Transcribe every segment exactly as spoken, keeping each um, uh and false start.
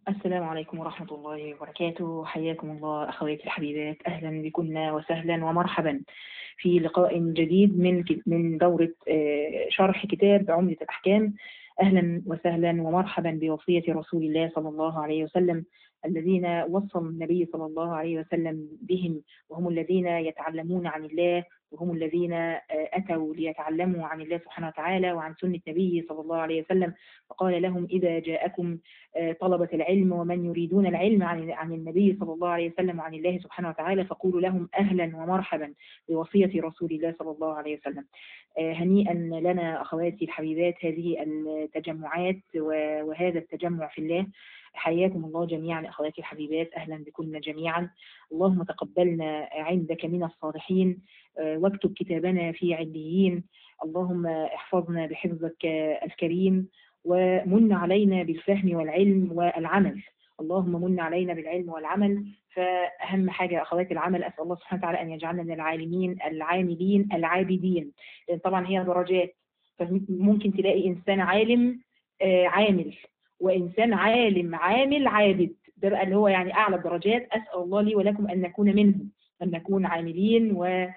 السلام عليكم ورحمة الله وبركاته. حياكم الله أخواتي الحبيبات، أهلا بكم وسهلا ومرحبا في لقاء جديد من من دورة آه، شرح كتاب عمدة الأحكام. أهلا وسهلا ومرحبا بوصية رسول الله صلى الله عليه وسلم، الذين وصى النبي صلى الله عليه وسلم بهم، وهم الذين يتعلمون عن الله، وهم الذين آه، أتوا ليتعلموا عن الله سبحانه وتعالى وعن سنة نبيه صلى الله عليه وسلم. فقال لهم: إذا جاءكم طلبة العلم ومن يريدون العلم عن عن النبي صلى الله عليه وسلم وعن الله سبحانه وتعالى، فقولوا لهم أهلا ومرحبا بوصية رسول الله صلى الله عليه وسلم. هنيئا لنا أخواتي الحبيبات هذه التجمعات وهذا التجمع في الله. حياكم الله جميعا أخواتي الحبيبات، أهلا بكم جميعا. اللهم تقبلنا عندك من الصالحين، واكتب كتابنا في عليين. اللهم احفظنا بحفظك الكريم، ومن علينا بالفهم والعلم والعمل. اللهم من علينا بالعلم والعمل. فأهم حاجة أخواتي العمل. أسأل الله سبحانه وتعالى أن يجعلنا من العالمين العاملين العابدين، لأن طبعا هي درجات. فممكن تلاقي إنسان عالم آه عامل، وإنسان عالم عامل عابد، ده بقى اللي هو يعني أعلى الدرجات. أسأل الله لي ولكم أن نكون منهم، أن نكون عاملين. و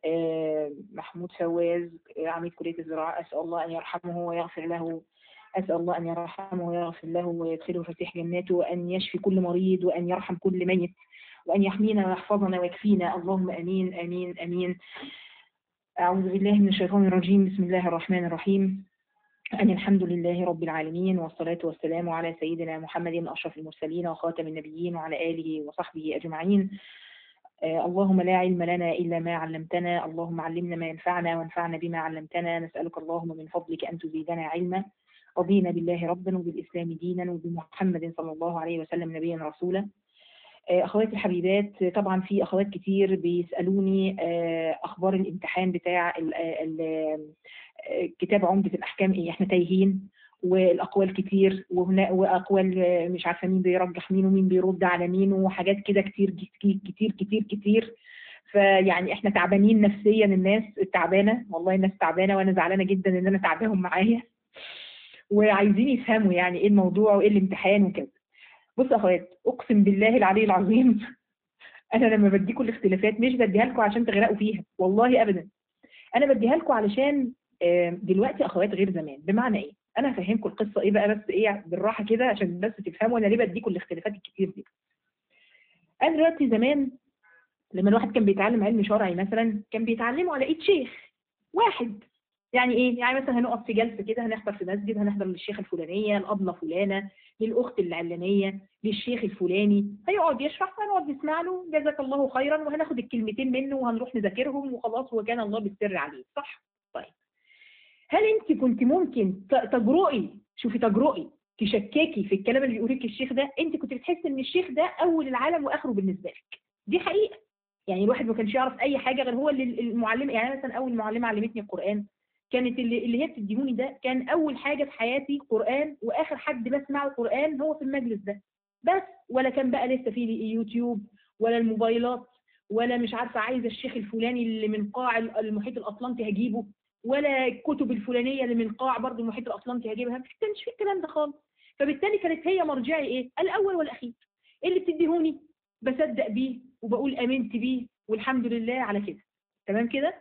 محمود فواز عميد كلية الزراعة، أسأل الله أن يرحمه ويغفر له. أسأل الله أن يرحمه ويغفر له ويدخله فسيح جناته، وأن يشفي كل مريض، وأن يرحم كل ميت، وأن يحمينا ويحفظنا ويكفينا. اللهم أمين أمين أمين. أعوذ بالله من الشيطان الرجيم. بسم الله الرحمن الرحيم. أن الحمد لله رب العالمين، والصلاة والسلام على سيدنا محمد أشرف المرسلين وخاتم النبيين وعلى آله وصحبه أجمعين. آه اللهم لا علم لنا إلا ما علمتنا. اللهم علمنا ما ينفعنا وانفعنا بما علمتنا. نسألك اللهم من فضلك أن تزيدنا علما. رضينا بالله ربا وبالإسلام دينا وبمحمد صلى الله عليه وسلم نبيا رسولا. أخواتي الحبيبات، طبعا في أخوات كتير بيسألوني أخبار الامتحان بتاع كتاب عمدة الأحكام إيه، إحنا تايهين والأقوال كتير، وهنا وأقوال مش عارفة مين بيرجح مين ومين بيرد على مين وحاجات كده كتير كتير كتير كتير كتير. فيعني إحنا تعبانين نفسيا، الناس تعبانة والله، الناس تعبانة، وأنا زعلانة جدا إن أنا تعباهم معايا، وعايزين يفهموا يعني ايه الموضوع وايه الامتحان وكده. بص يا اخوات، اقسم بالله العلي العظيم انا لما بديكم الاختلافات مش بديها لكم عشان تغرقوا فيها، والله ابدا. انا بديها لكم علشان دلوقتي اخوات غير زمان. بمعنى ايه؟ انا هفهمكم القصه ايه بقى، بس ايه بالراحه كده عشان بس تفهموا انا ليه بديكم الاختلافات الكتير دي. انا دلوقتي زمان لما الواحد كان بيتعلم علم شرعي مثلا، كان بيتعلمه على ايد شيخ واحد. يعني ايه؟ يعني مثلا هنقف في جلسه كده، هنحضر في مسجد، هنحضر للشيخ الفلانيه، الابله فلانه، للاخت العلانيه، للشيخ الفلاني، هيقعد يشرح فهنقعد نسمع له جزاك الله خيرا، وهناخد الكلمتين منه وهنروح نذاكرهم وخلاص، وكان الله بالسر عليه، صح؟ طيب، هل انت كنت ممكن تجرؤي، شوفي تجرؤي تشككي في الكلام اللي بيقوله لك الشيخ ده؟ انت كنت بتحسي ان الشيخ ده اول العالم واخره بالنسبه لك، دي حقيقه. يعني الواحد ما كانش يعرف اي حاجه غير هو اللي المعلم. يعني مثلا اول معلمه علمتني القران كانت اللي, اللي هي بتديهوني ده، كان اول حاجه في حياتي قران، واخر حد بسمع القران هو في المجلس ده بس. ولا كان بقى لسه في يوتيوب ولا الموبايلات، ولا مش عارفه عايزه الشيخ الفلاني اللي من قاع المحيط الاطلنطي هجيبه، ولا الكتب الفلانيه اللي من قاع برضه المحيط الاطلنطي هجيبها، مش كانش في الكلام ده خالص. فبالتالي كانت هي مرجعي ايه؟ الاول والاخير. اللي بتديهوني بصدق بيه وبقول امنت بيه والحمد لله على كده، تمام كده.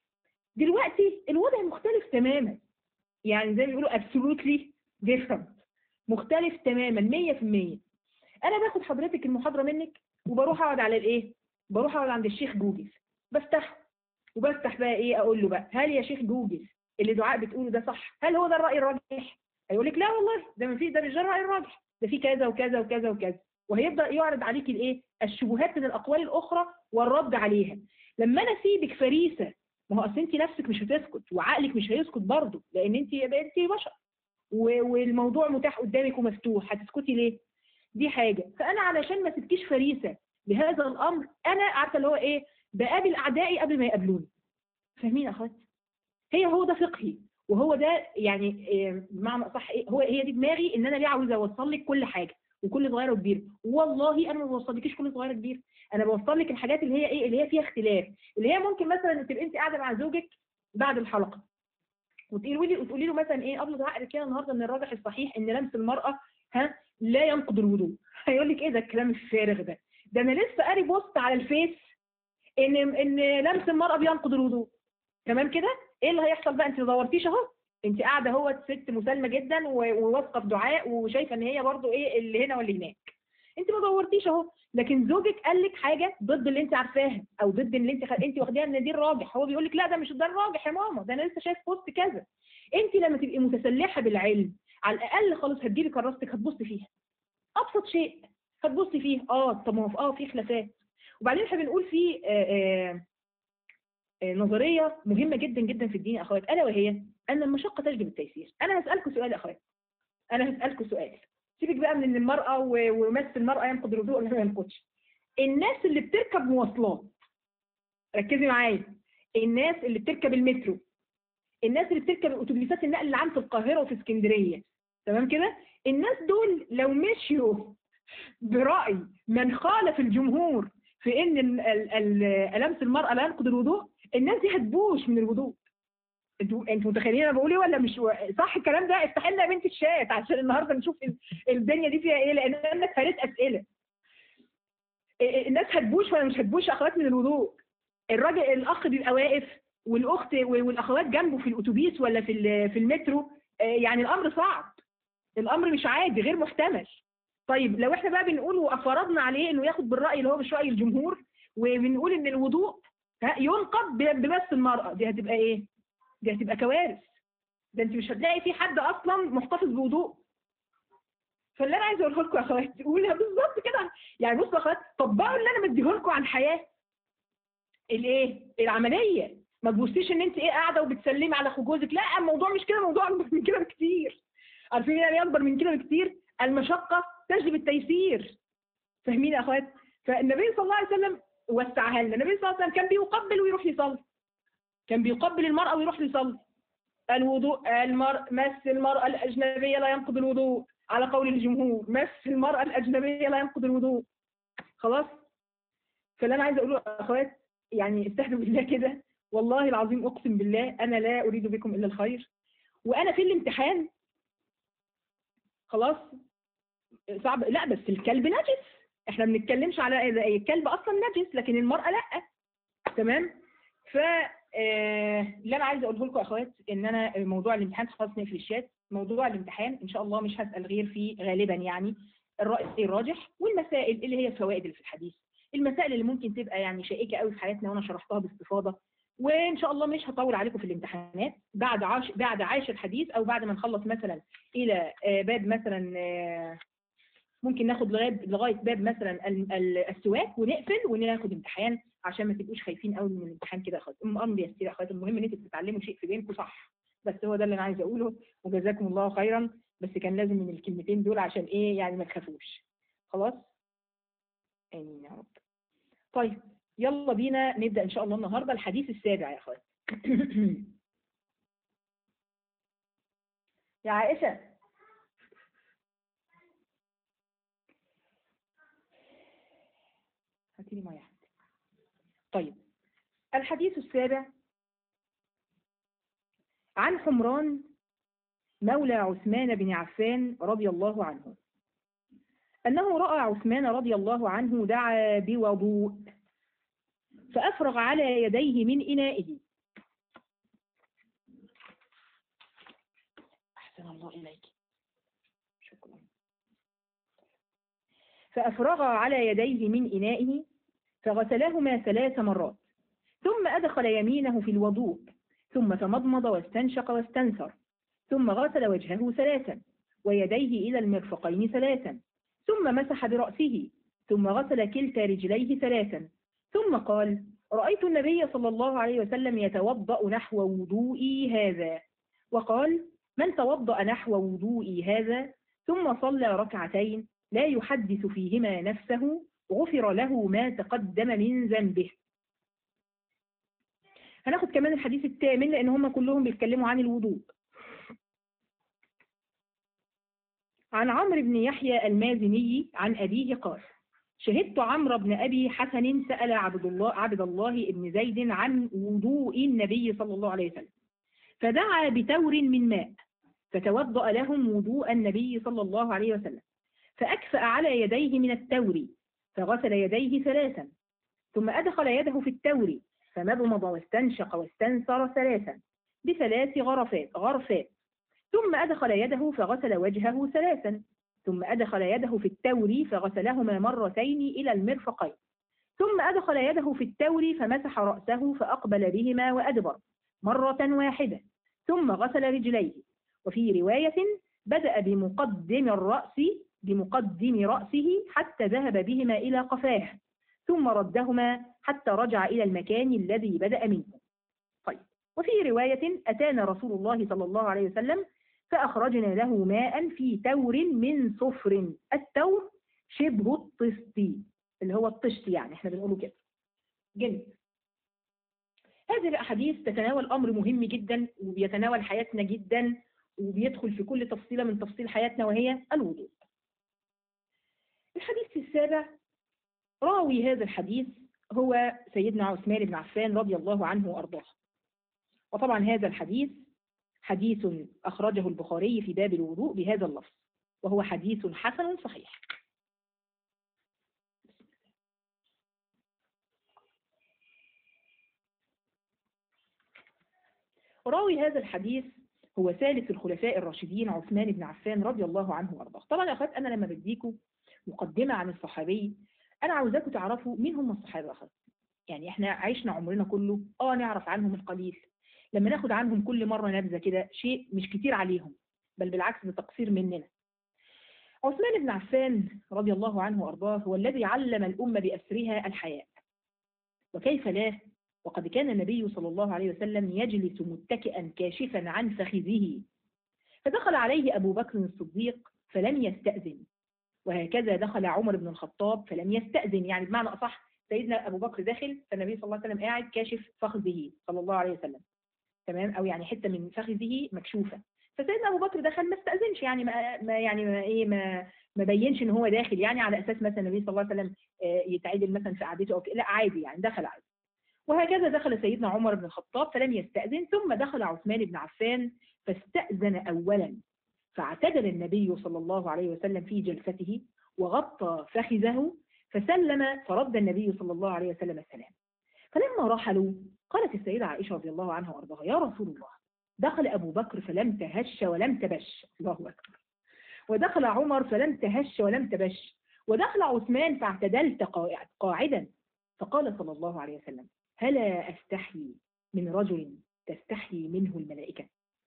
دلوقتي الوضع مختلف تماما، يعني زي ما بيقولوا absolutely different، مختلف تماما مية في المية. انا باخد حضرتك المحاضره منك وبروح اقعد على الايه؟ بروح اقعد عند الشيخ جوجل، بفتحه وبفتح بقى ايه، اقول له بقى هل يا شيخ جوجل اللي دعاء بتقوله ده صح؟ هل هو ده الراي الراجح؟ هيقول لك لا والله ده ما فيش، ده مش ده الراي الراجح، ده في كذا وكذا وكذا وكذا، وهيبدا يعرض عليك الايه؟ الشبهات من الاقوال الاخرى والرد عليها. لما انا اسيبك فريسه، ما هو اصل انت نفسك مش هتسكت وعقلك مش هيسكت برضه، لان انت انت بشر والموضوع متاح قدامك ومفتوح، هتسكتي ليه؟ دي حاجه. فانا علشان ما تبكيش فريسه بهذا الامر، انا عارفه اللي هو ايه، بقابل اعدائي قبل ما يقابلوني. فاهمين يا اخوات؟ هي هو ده فقهي، وهو ده يعني بمعنى اصح ايه، هو هي دي دماغي، ان انا ليه عاوزه اوصل لك كل حاجه وكل صغيره وكبيره. والله انا ما بوصلكيش كل صغيره كبيره، انا بوصل لك الحاجات اللي هي ايه، اللي هي فيها اختلاف، اللي هي ممكن مثلا تبقى انت قاعده مع زوجك بعد الحلقه وتقولي لي وتقولي له مثلا ايه، ابله دعاء كده النهارده ان الراجح الصحيح ان لمس المراه ها لا ينقض الوضوء. هيقول لك ايه ده الكلام الفارغ ده؟ ده انا لسه قاري بوست على الفيس ان ان لمس المرأة بينقض الوضوء. تمام كده؟ ايه اللي هيحصل بقى؟ انت ما دورتيش اهو، انت قاعده اهو ست مسالمه جدا وواثقه في دعاء وشايفه ان هي برضو ايه اللي هنا واللي هناك. انت ما دورتيش اهو، لكن زوجك قال لك حاجه ضد اللي انت عارفاها او ضد اللي انت خ... انت واخداها ان دي الراجح، هو بيقول لك لا ده مش ده الراجح يا ماما، ده انا لسه شايف بوست كذا. انت لما تبقي متسلحه بالعلم على الاقل خالص هتجيبي كراستك هتبصي فيها، ابسط شيء هتبصي فيه. اه طب ما هو اه في خلافات. وبعدين احنا بنقول في آه آه نظريه مهمه جدا جدا في الدين يا اخوات، الا وهي ان المشقه تجلب التيسير. انا هسالكم سؤال يا اخوات، انا هسالكم سؤال، سيبك بقى من ان المراه ومس المراه ينقض الوضوء ولا ما ينقضش. الناس اللي بتركب مواصلات، ركزي معايا، الناس اللي بتركب المترو، الناس اللي بتركب اتوبيسات النقل العام في القاهره وفي اسكندريه، تمام كده؟ الناس دول لو مشيوا برأي من خالف الجمهور في ان لمس المرأة لا ينقض الوضوء، الناس دي هتبوش من الوضوء. انتوا انتوا متخيلين انا بقول ايه ولا مش صح الكلام ده؟ افتح لنا يا بنت الشات عشان النهارده نشوف الدنيا دي فيها ايه، لان انا اتفريت اسئله. الناس هتبوش ولا مش هتبوش يا اخوات من الوضوء؟ الراجل الاخ بيبقى واقف والاخت والاخوات جنبه في الاتوبيس ولا في في المترو، يعني الامر صعب، الامر مش عادي، غير محتمل. طيب لو احنا بقى بنقول وفرضنا عليه انه ياخد بالراي اللي هو مش راي الجمهور، وبنقول ان الوضوء ينقض بمس المراه، دي هتبقى ايه؟ دي هتبقى كوارث. ده انت مش هتلاقي في حد اصلا محتفظ بوضوء. فاللي انا عايزه اقوله لكم يا اخوات تقولها بالظبط كده، يعني بصوا يا اخوات طبقوا اللي انا مديه لكم عن حياه الايه؟ العمليه. ما تبصيش ان انت ايه قاعده وبتسلمي على اخو جوزك، لا الموضوع مش كده، الموضوع اكبر من كده بكتير. عارفين يعني اكبر من كده بكتير؟ المشقه تجلب التيسير. فاهمين يا اخوات؟ فالنبي صلى الله عليه وسلم وسعها لنا. النبي صلى الله عليه وسلم كان بيقبل ويروح يصلي، كان بيقبل المرأة ويروح يصلي. الوضوء المرء مس المرأة الأجنبية لا ينقض الوضوء على قول الجمهور، مس المرأة الأجنبية لا ينقض الوضوء. خلاص؟ فاللي أنا عايزة أقوله يا أخوات يعني استهدوا بالله كده، والله العظيم أقسم بالله أنا لا أريد بكم إلا الخير. وأنا في الامتحان خلاص صعب، لا بس الكلب نجس، احنا ما بنتكلمش على الكلب اصلا نجس لكن المرأة لا، تمام؟ ف اللي انا عايزه اقوله لكم يا اخوات ان انا موضوع الامتحان خلاص نقفل الشات، موضوع الامتحان ان شاء الله مش هسال غير فيه غالبا يعني الراي الراجح والمسائل اللي هي الفوائد اللي في الحديث، المسائل اللي ممكن تبقى يعني شائكه قوي في حياتنا وانا شرحتها باستفاضه. وان شاء الله مش هطول عليكم في الامتحانات بعد عاش بعد عاش الحديث او بعد ما نخلص مثلا الى باب مثلا ممكن ناخد لغايه لغايه باب مثلا السواك ونقفل وناخد امتحان عشان ما تبقوش خايفين قوي من الامتحان كده يا اخوات. الامر يسير يا اخوات، المهم ان انتوا تتعلموا شيء في بينكم صح. بس هو ده اللي انا عايزه اقوله، وجزاكم الله خيرا. بس كان لازم من الكلمتين دول عشان ايه يعني ما تخافوش. خلاص؟ امين يا رب. طيب يلا بينا نبدا ان شاء الله النهارده الحديث السابع يا اخوات. يا عائشه هاتي لي ميه. طيب الحديث السابع عن حمران مولى عثمان بن عفان رضي الله عنه أنه رأى عثمان رضي الله عنه دعا بوضوء فأفرغ على يديه من إنائه. أحسن الله إليك، شكرا. فأفرغ على يديه من إنائه فغسلهما ثلاث مرات، ثم أدخل يمينه في الوضوء، ثم تمضمض واستنشق واستنثر، ثم غسل وجهه ثلاثا ويديه إلى المرفقين ثلاثا، ثم مسح برأسه، ثم غسل كلتا رجليه ثلاثا، ثم قال: رأيت النبي صلى الله عليه وسلم يتوضأ نحو وضوئي هذا. وقال: من توضأ نحو وضوئي هذا ثم صلى ركعتين لا يحدث فيهما نفسه غفر له ما تقدم من ذنبه. هناخد كمان الحديث الثامن لأن هم كلهم بيتكلموا عن الوضوء. عن عمرو بن يحيى المازني عن أبيه قال: شهدت عمرو بن أبي حسن سأل عبد الله عبد الله بن زيد عن وضوء النبي صلى الله عليه وسلم، فدعا بتور من ماء فتوضأ لهم وضوء النبي صلى الله عليه وسلم، فأكفأ على يديه من التور فغسل يديه ثلاثا، ثم أدخل يده في التور فمضمض واستنشق واستنثر ثلاثا بثلاث غرفات غرفات ثم أدخل يده فغسل وجهه ثلاثا، ثم أدخل يده في التور فغسلهما مرتين إلى المرفقين، ثم أدخل يده في التور فمسح رأسه فأقبل بهما وأدبر مرة واحدة، ثم غسل رجليه. وفي رواية بدأ بمقدم الرأس بمقدم رأسه حتى ذهب بهما إلى قفاه، ثم ردهما حتى رجع إلى المكان الذي بدأ منه. طيب، وفي رواية أتانا رسول الله صلى الله عليه وسلم فأخرجنا له ماء في تور من صفر، التور شبه الطست اللي هو الطشت، يعني احنا بنقوله كده. جميل. هذه الأحاديث تتناول أمر مهم جدا وبيتناول حياتنا جدا وبيدخل في كل تفصيلة من تفصيل حياتنا، وهي الوضوء. الحديث السابع، راوي هذا الحديث هو سيدنا عثمان بن عفان رضي الله عنه وأرضاه. وطبعا هذا الحديث حديث أخرجه البخاري في باب الوضوء بهذا اللفظ، وهو حديث حسن صحيح. راوي هذا الحديث هو ثالث الخلفاء الراشدين عثمان بن عفان رضي الله عنه وارضاه. طبعا يا اخوات، انا لما بديكم مقدمه عن الصحابي انا عاوزاكم تعرفوا مين هم الصحابه يا اخوات. يعني احنا عشنا عمرنا كله اه نعرف عنهم القليل، لما ناخد عنهم كل مره نبذه كده شيء مش كتير عليهم، بل بالعكس ده تقصير مننا. عثمان بن عفان رضي الله عنه وارضاه هو الذي علم الامه باسرها الحياء، وكيف لا، وقد كان النبي صلى الله عليه وسلم يجلس متكئا كاشفا عن فخذه، فدخل عليه أبو بكر الصديق فلم يستأذن، وهكذا دخل عمر بن الخطاب فلم يستأذن. يعني بمعنى أصح سيدنا أبو بكر داخل فالنبي صلى الله عليه وسلم قاعد كاشف فخذه صلى الله عليه وسلم، تمام، أو يعني حتة من فخذه مكشوفة، فسيدنا أبو بكر دخل ما استأذنش، يعني ما, ما يعني ما إيه ما ما بينش إن هو داخل، يعني على أساس مثلا النبي صلى الله عليه وسلم يتعدل مثلا في قعدته أو لا، عادي يعني دخل عادي. وهكذا دخل سيدنا عمر بن الخطاب فلم يستأذن، ثم دخل عثمان بن عفان فاستأذن أولا، فاعتدل النبي صلى الله عليه وسلم في جلسته وغطى فخذه فسلم، فرد النبي صلى الله عليه وسلم السلام. فلما رحلوا قالت السيدة عائشة رضي الله عنها وارضاها: يا رسول الله، دخل أبو بكر فلم تهش ولم تبش، الله أكبر، ودخل عمر فلم تهش ولم تبش، ودخل عثمان فاعتدلت قاعدا. فقال صلى الله عليه وسلم: هلا أستحي من رجل تستحي منه الملائكة.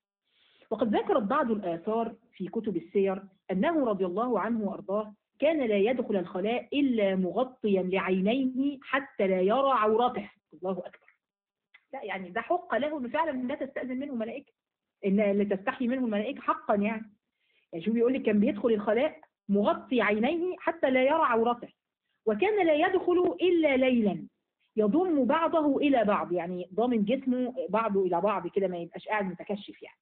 وقد ذكرت بعض الآثار في كتب السير أنه رضي الله عنه وأرضاه كان لا يدخل الخلاء إلا مغطيا لعينيه حتى لا يرى عورته، الله أكبر. لا يعني ده حق له إنه فعلا لا تستأذن منه الملائكة، إن اللي تستحي منه الملائكة حقا. يعني يعني شو بيقول لك، كان بيدخل الخلاء مغطي عينيه حتى لا يرى عورته، وكان لا يدخل إلا ليلا يضم بعضه إلى بعض، يعني ضامن جسمه بعضه إلى بعض كده، ما يبقاش قاعد متكشف. يعني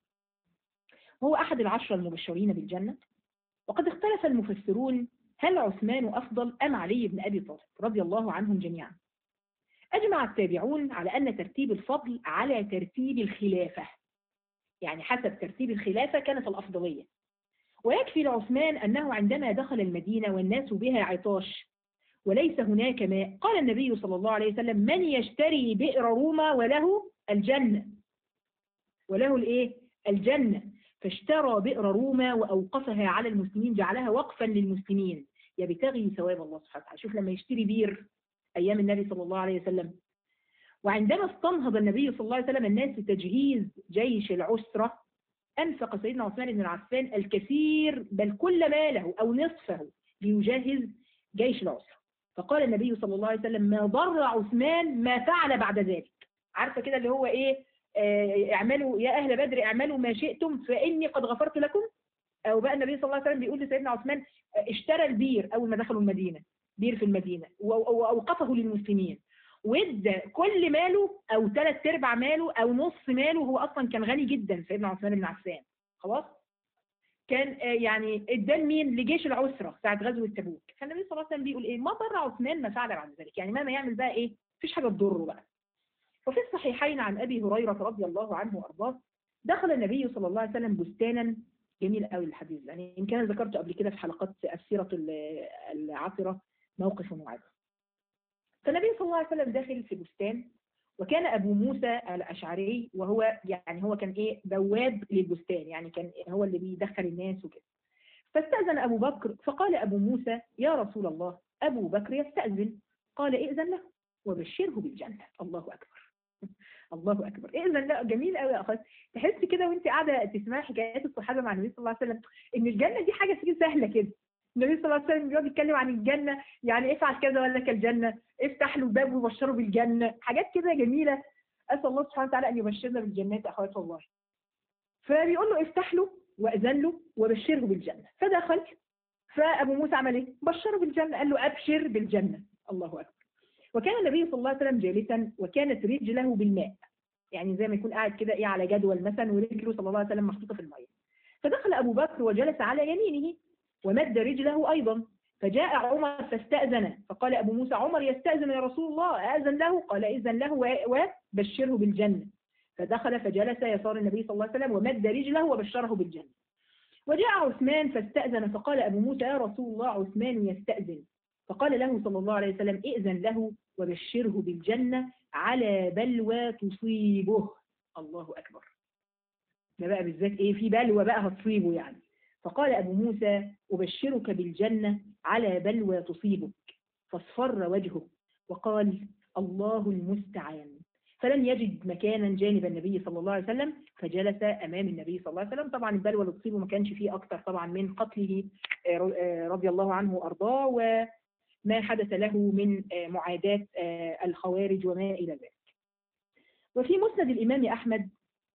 هو أحد العشرة المبشرين بالجنة. وقد اختلف المفسرون هل عثمان أفضل أم علي بن أبي طالب رضي الله عنهم جميعا. أجمع التابعون على أن ترتيب الفضل على ترتيب الخلافة، يعني حسب ترتيب الخلافة كانت الأفضلية. ويكفي لعثمان أنه عندما دخل المدينة والناس بها عطاش وليس هناك ماء، قال النبي صلى الله عليه وسلم: من يشتري بئر روما وله الجنة، وله الايه الجنة. فاشترى بئر روما وأوقفها على المسلمين، جعلها وقفا للمسلمين يبتغي ثواب الله سبحانه وتعالى. شوف لما يشتري بير أيام النبي صلى الله عليه وسلم. وعندما استنهض النبي صلى الله عليه وسلم الناس لتجهيز جيش العسرة، أنفق سيدنا عثمان بن عفان الكثير بل كل ماله أو نصفه ليجهز جيش العسرة. فقال النبي صلى الله عليه وسلم: ما ضر عثمان ما فعل بعد ذلك. عارفة كده اللي هو إيه، آه اعملوا يا أهل بدر اعملوا ما شئتم فإني قد غفرت لكم. أو بقى النبي صلى الله عليه وسلم بيقول لسيدنا عثمان: اشترى البير أول ما دخلوا المدينة، بير في المدينة، وأوقفه للمسلمين، وادى كل ماله أو ثلاث أرباع ماله أو نص ماله. هو أصلا كان غني جدا سيدنا عثمان بن عفان، خلاص كان يعني ادان مين؟ لجيش العسرة ساعة غزوة تبوك. فالنبي صلى الله عليه وسلم بيقول ايه؟ ما ضر عثمان ما فعل بعد ذلك، يعني مهما يعمل بقى ايه؟ مفيش حاجة تضره بقى. وفي الصحيحين عن ابي هريرة رضي الله عنه وارضاه: دخل النبي صلى الله عليه وسلم بستانا جميل قوي الحديث ده، يعني يمكن انا ذكرته قبل كده في حلقات السيره العطره، موقف معاذ. فالنبي صلى الله عليه وسلم داخل في بستان، وكان ابو موسى الاشعري وهو يعني هو كان ايه بواب للبستان، يعني كان هو اللي بيدخل الناس وكده. فاستأذن ابو بكر، فقال ابو موسى يا رسول الله ابو بكر يستأذن. قال ائذن له وبشره بالجنه. الله اكبر الله اكبر، ائذن له. جميل قوي يا اخوات، تحس كده وانت قاعده تسمعي حكايات الصحابه مع النبي صلى الله عليه وسلم ان الجنه دي حاجه كده سهله كده. النبي صلى الله عليه وسلم بيقعد يتكلم عن الجنه، يعني افعل كذا ولك الجنه، افتح له الباب وبشره بالجنه، حاجات كده جميله. اسال الله سبحانه وتعالى ان يبشرنا بالجنات يا اخوات والله. فبيقول له افتح له واذن له وبشره بالجنه. فدخل، فابو موسى عمل ايه؟ بشره بالجنه، قال له ابشر بالجنه. الله اكبر. وكان النبي صلى الله عليه وسلم جالسا وكانت رجله بالماء، يعني زي ما يكون قاعد كده ايه على جدول مثلا ورجله صلى الله عليه وسلم محطوطه في الميه. فدخل ابو بكر وجلس على يمينه ومد رجله ايضا، فجاء عمر فاستأذن، فقال ابو موسى عمر يستأذن يا رسول الله أذن له؟ قال إذن له وبشره بالجنه. فدخل فجلس يسار النبي صلى الله عليه وسلم ومد رجله وبشره بالجنه. وجاء عثمان فاستأذن، فقال ابو موسى يا رسول الله عثمان يستأذن. فقال له صلى الله عليه وسلم ائذن له وبشره بالجنة على بلوى تصيبه. الله أكبر. ده بقى بالذات إيه؟ في بلوى بقى هتصيبه يعني. فقال أبو موسى أبشرك بالجنة على بلوى تصيبك. فاصفر وجهه وقال الله المستعان. فلم يجد مكانا جانب النبي صلى الله عليه وسلم فجلس أمام النبي صلى الله عليه وسلم. طبعا البلوى اللي تصيبه ما كانش فيه أكتر طبعا من قتله رضي الله عنه وأرضاه، و ما حدث له من معاداة الخوارج وما إلى ذلك. وفي مسند الإمام أحمد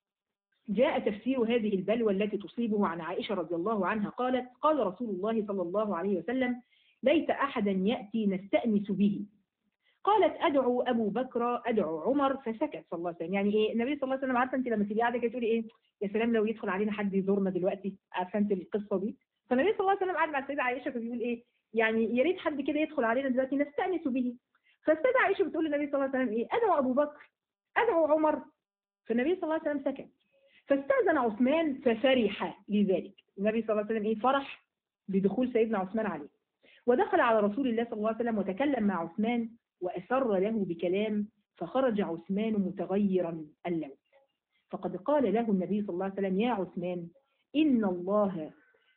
جاء تفسير هذه البلوى التي تصيبه عن عائشة رضي الله عنها قالت قال رسول الله صلى الله عليه وسلم ليت أحدا يأتي نستأنس به. قالت أدعو أبو بكر أدعو عمر، فسكت صلى الله عليه وسلم. يعني إيه النبي صلى الله عليه وسلم، عارفة أنت لما تبقي قاعدة كده تقولي إيه يا سلام لو يدخل علينا حد يزورنا دلوقتي، عارفة أنت القصة دي. فالنبي صلى الله عليه وسلم قاعد مع السيدة عائشة فبيقول إيه يعني يا ريت حد كده يدخل علينا دلوقتي نستأنس به. فالسيدة عائشة بتقول للنبي صلى الله عليه وسلم إيه أدعو أبو بكر أدعو عمر. فالنبي صلى الله عليه وسلم سكت. فاستأذن عثمان ففرح لذلك. النبي صلى الله عليه وسلم إيه فرح بدخول سيدنا عثمان عليه، ودخل على رسول الله صلى الله عليه وسلم وتكلم مع عثمان وأسر له بكلام، فخرج عثمان متغيرا اللون. فقد قال له النبي صلى الله عليه وسلم يا عثمان إن الله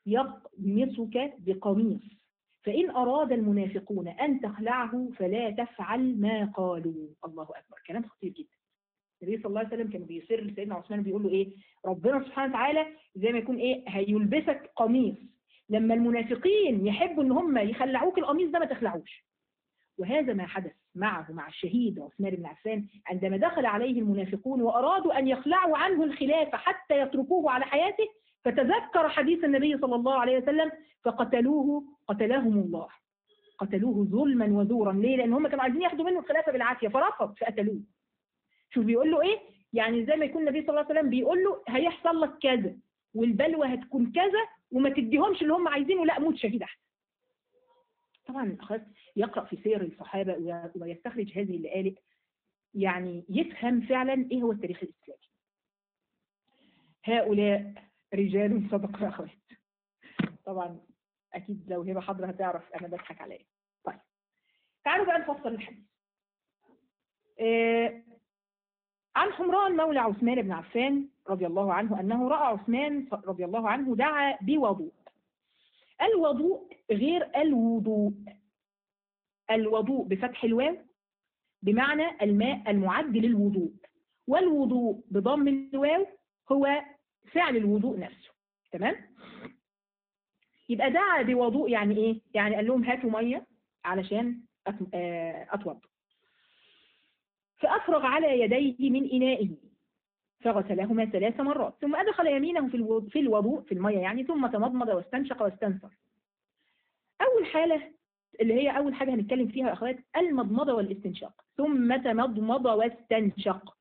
يقمصك بقميص، فإن أراد المنافقون أن تخلعه فلا تفعل ما قالوا. الله أكبر، كلام خطير جدا. النبي صلى الله عليه وسلم كان بيصر لسيدنا عثمان بيقول له إيه ربنا سبحانه وتعالى زي ما يكون إيه هيلبسك قميص، لما المنافقين يحبوا إن هم يخلعوك القميص ده ما تخلعوش. وهذا ما حدث معه مع الشهيد عثمان بن عفان عندما دخل عليه المنافقون وأرادوا أن يخلعوا عنه الخلافة حتى يتركوه على حياته، فتذكر حديث النبي صلى الله عليه وسلم فقتلوه قتلهم الله، قتلوه ظلما وزورا. ليه؟ لأن هم كانوا عايزين ياخدوا منه الخلافة بالعافية فرفض فقتلوه. شوف بيقول له إيه يعني زي ما يكون النبي صلى الله عليه وسلم بيقول له هيحصل لك كذا والبلوى هتكون كذا وما تديهمش اللي هم عايزينه، لا موت شهيد أحسن. طبعا أخذ يقرأ في سير الصحابة ويستخرج هذه اللآلئ يعني يفهم فعلا إيه هو التاريخ الإسلامي. هؤلاء رجال صدقوا يا أخوات. طبعا أكيد لو هبة حضرة هتعرف أنا بضحك على إيه. طيب تعالوا بقى نفصل الحديث. آه عن حمران مولى عثمان بن عفان رضي الله عنه أنه رأى عثمان رضي الله عنه دعا بوضوء. الوضوء غير الوضوء. الوضوء بفتح الواو بمعنى الماء المعد للوضوء، والوضوء بضم الواو هو فعل الوضوء نفسه. تمام؟ يبقى دعا بوضوء يعني ايه؟ يعني قال لهم هاتوا ميه علشان اتوضا. فافرغ على يديه من انائه فغسلهما ثلاث مرات، ثم ادخل يمينه في الوضوء في الوضوء في الميه يعني، ثم تمضمض واستنشق واستنثر. اول حاله اللي هي اول حاجه هنتكلم فيها يا اخوات المضمضه والاستنشاق. ثم تمضمض واستنشق.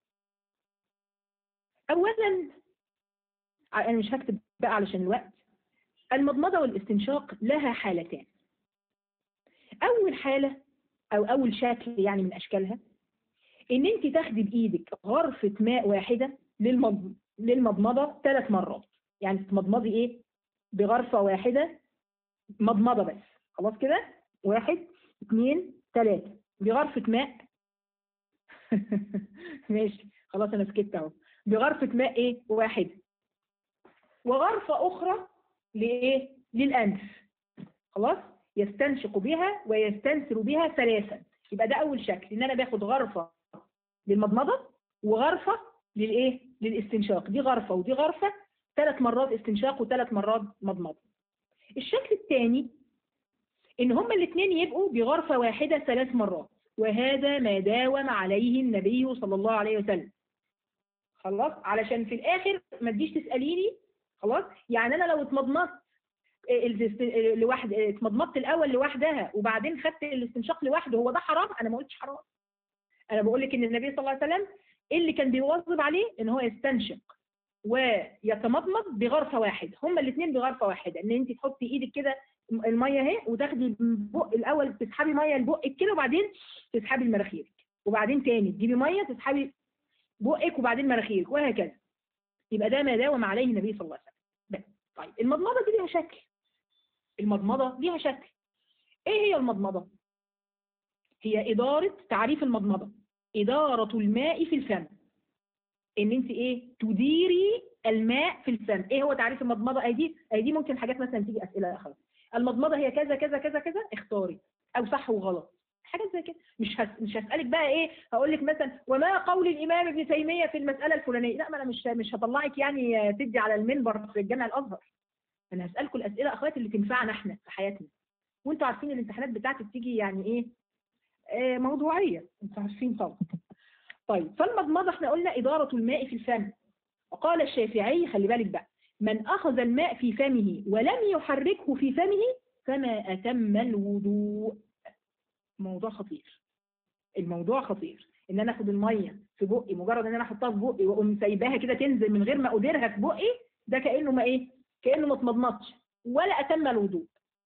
اولا انا مش هكتب بقى علشان الوقت. المضمضه والاستنشاق لها حالتان. اول حاله او اول شكل يعني من اشكالها ان انت تاخدي بايدك غرفه ماء واحده للمض... للمضمضه ثلاث مرات، يعني تمضمضي ايه بغرفة واحدة، مضمضة بس، خلاص كده، واحد اثنين ثلاثة بغرفة ماء. ماشي خلاص أنا سكت أهو. بغرفة ماء إيه؟ واحدة. وغرفة أخرى لإيه؟ للأنف. خلاص؟ يستنشق بها ويستنثر بها ثلاثا. يبقى ده أول شكل، إن أنا باخد غرفة للمضمضة وغرفة للإيه؟ للاستنشاق. دي غرفة ودي غرفة، ثلاث مرات استنشاق وثلاث مرات مضمضة. الشكل الثاني إن هما الاثنين يبقوا بغرفة واحدة ثلاث مرات، وهذا ما داوم عليه النبي صلى الله عليه وسلم. خلاص؟ علشان في الآخر ما تجيش تسأليني. خلاص؟ يعني أنا لو اتمضمضت لوحد، اتمضمضت الأول لوحدها وبعدين خدت الاستنشاق لوحده، هو ده حرام؟ أنا ما قلتش حرام. أنا بقول لك إن النبي صلى الله عليه وسلم اللي كان بيواظب عليه إن هو يستنشق ويتمضمض بغرفة واحدة، هما الاثنين بغرفة واحدة. إن أنت تحطي إيدك كده المية اهي وتاخدي بق الأول، تسحبي مية لبقك كده وبعدين تسحبي لمناخيرك، وبعدين تاني تجيبي مية تسحبي بقك وبعدين مناخيرك، وهكذا. يبقى ده ما داوم عليه النبي صلى الله عليه وسلم. طيب المضمضة دي ليها شكل. المضمضة ليها شكل. ايه هي المضمضة؟ هي إدارة، تعريف المضمضة إدارة الماء في الفم. ان انت ايه؟ تديري الماء في الفم. ايه هو تعريف المضمضة؟ اي دي اي دي ممكن حاجات مثلا تيجي اسئله اخرى. المضمضة هي كذا كذا كذا كذا، اختاري او صح وغلط، حاجات زي كده. مش هس... مش هسألك بقى ايه، هقول لك مثلا وما قول الامام ابن تيمية في المسألة الفلانية. لا، ما انا مش مش هطلعك يعني تدي على المنبر في الجامع الازهر. انا هسألكم الاسئله اخواتي اللي تنفعنا احنا في حياتنا. وانتوا عارفين الامتحانات بتاعتي بتيجي يعني ايه، آه موضوعيه، انتوا عارفين طبعا. طيب فالمضمضة احنا قلنا إدارة الماء في الفم. وقال الشافعي، خلي بالك بقى، من أخذ الماء في فمه ولم يحركه في فمه فما أتم الوضوء. موضوع خطير. الموضوع خطير ان انا اخد الميه في بقي، مجرد ان انا احطها في بقي واقوم سايباها كده تنزل من غير ما اديرها في بقي، ده كانه ما ايه، كانه ما اتمضمضش ولا اتم الوضوء.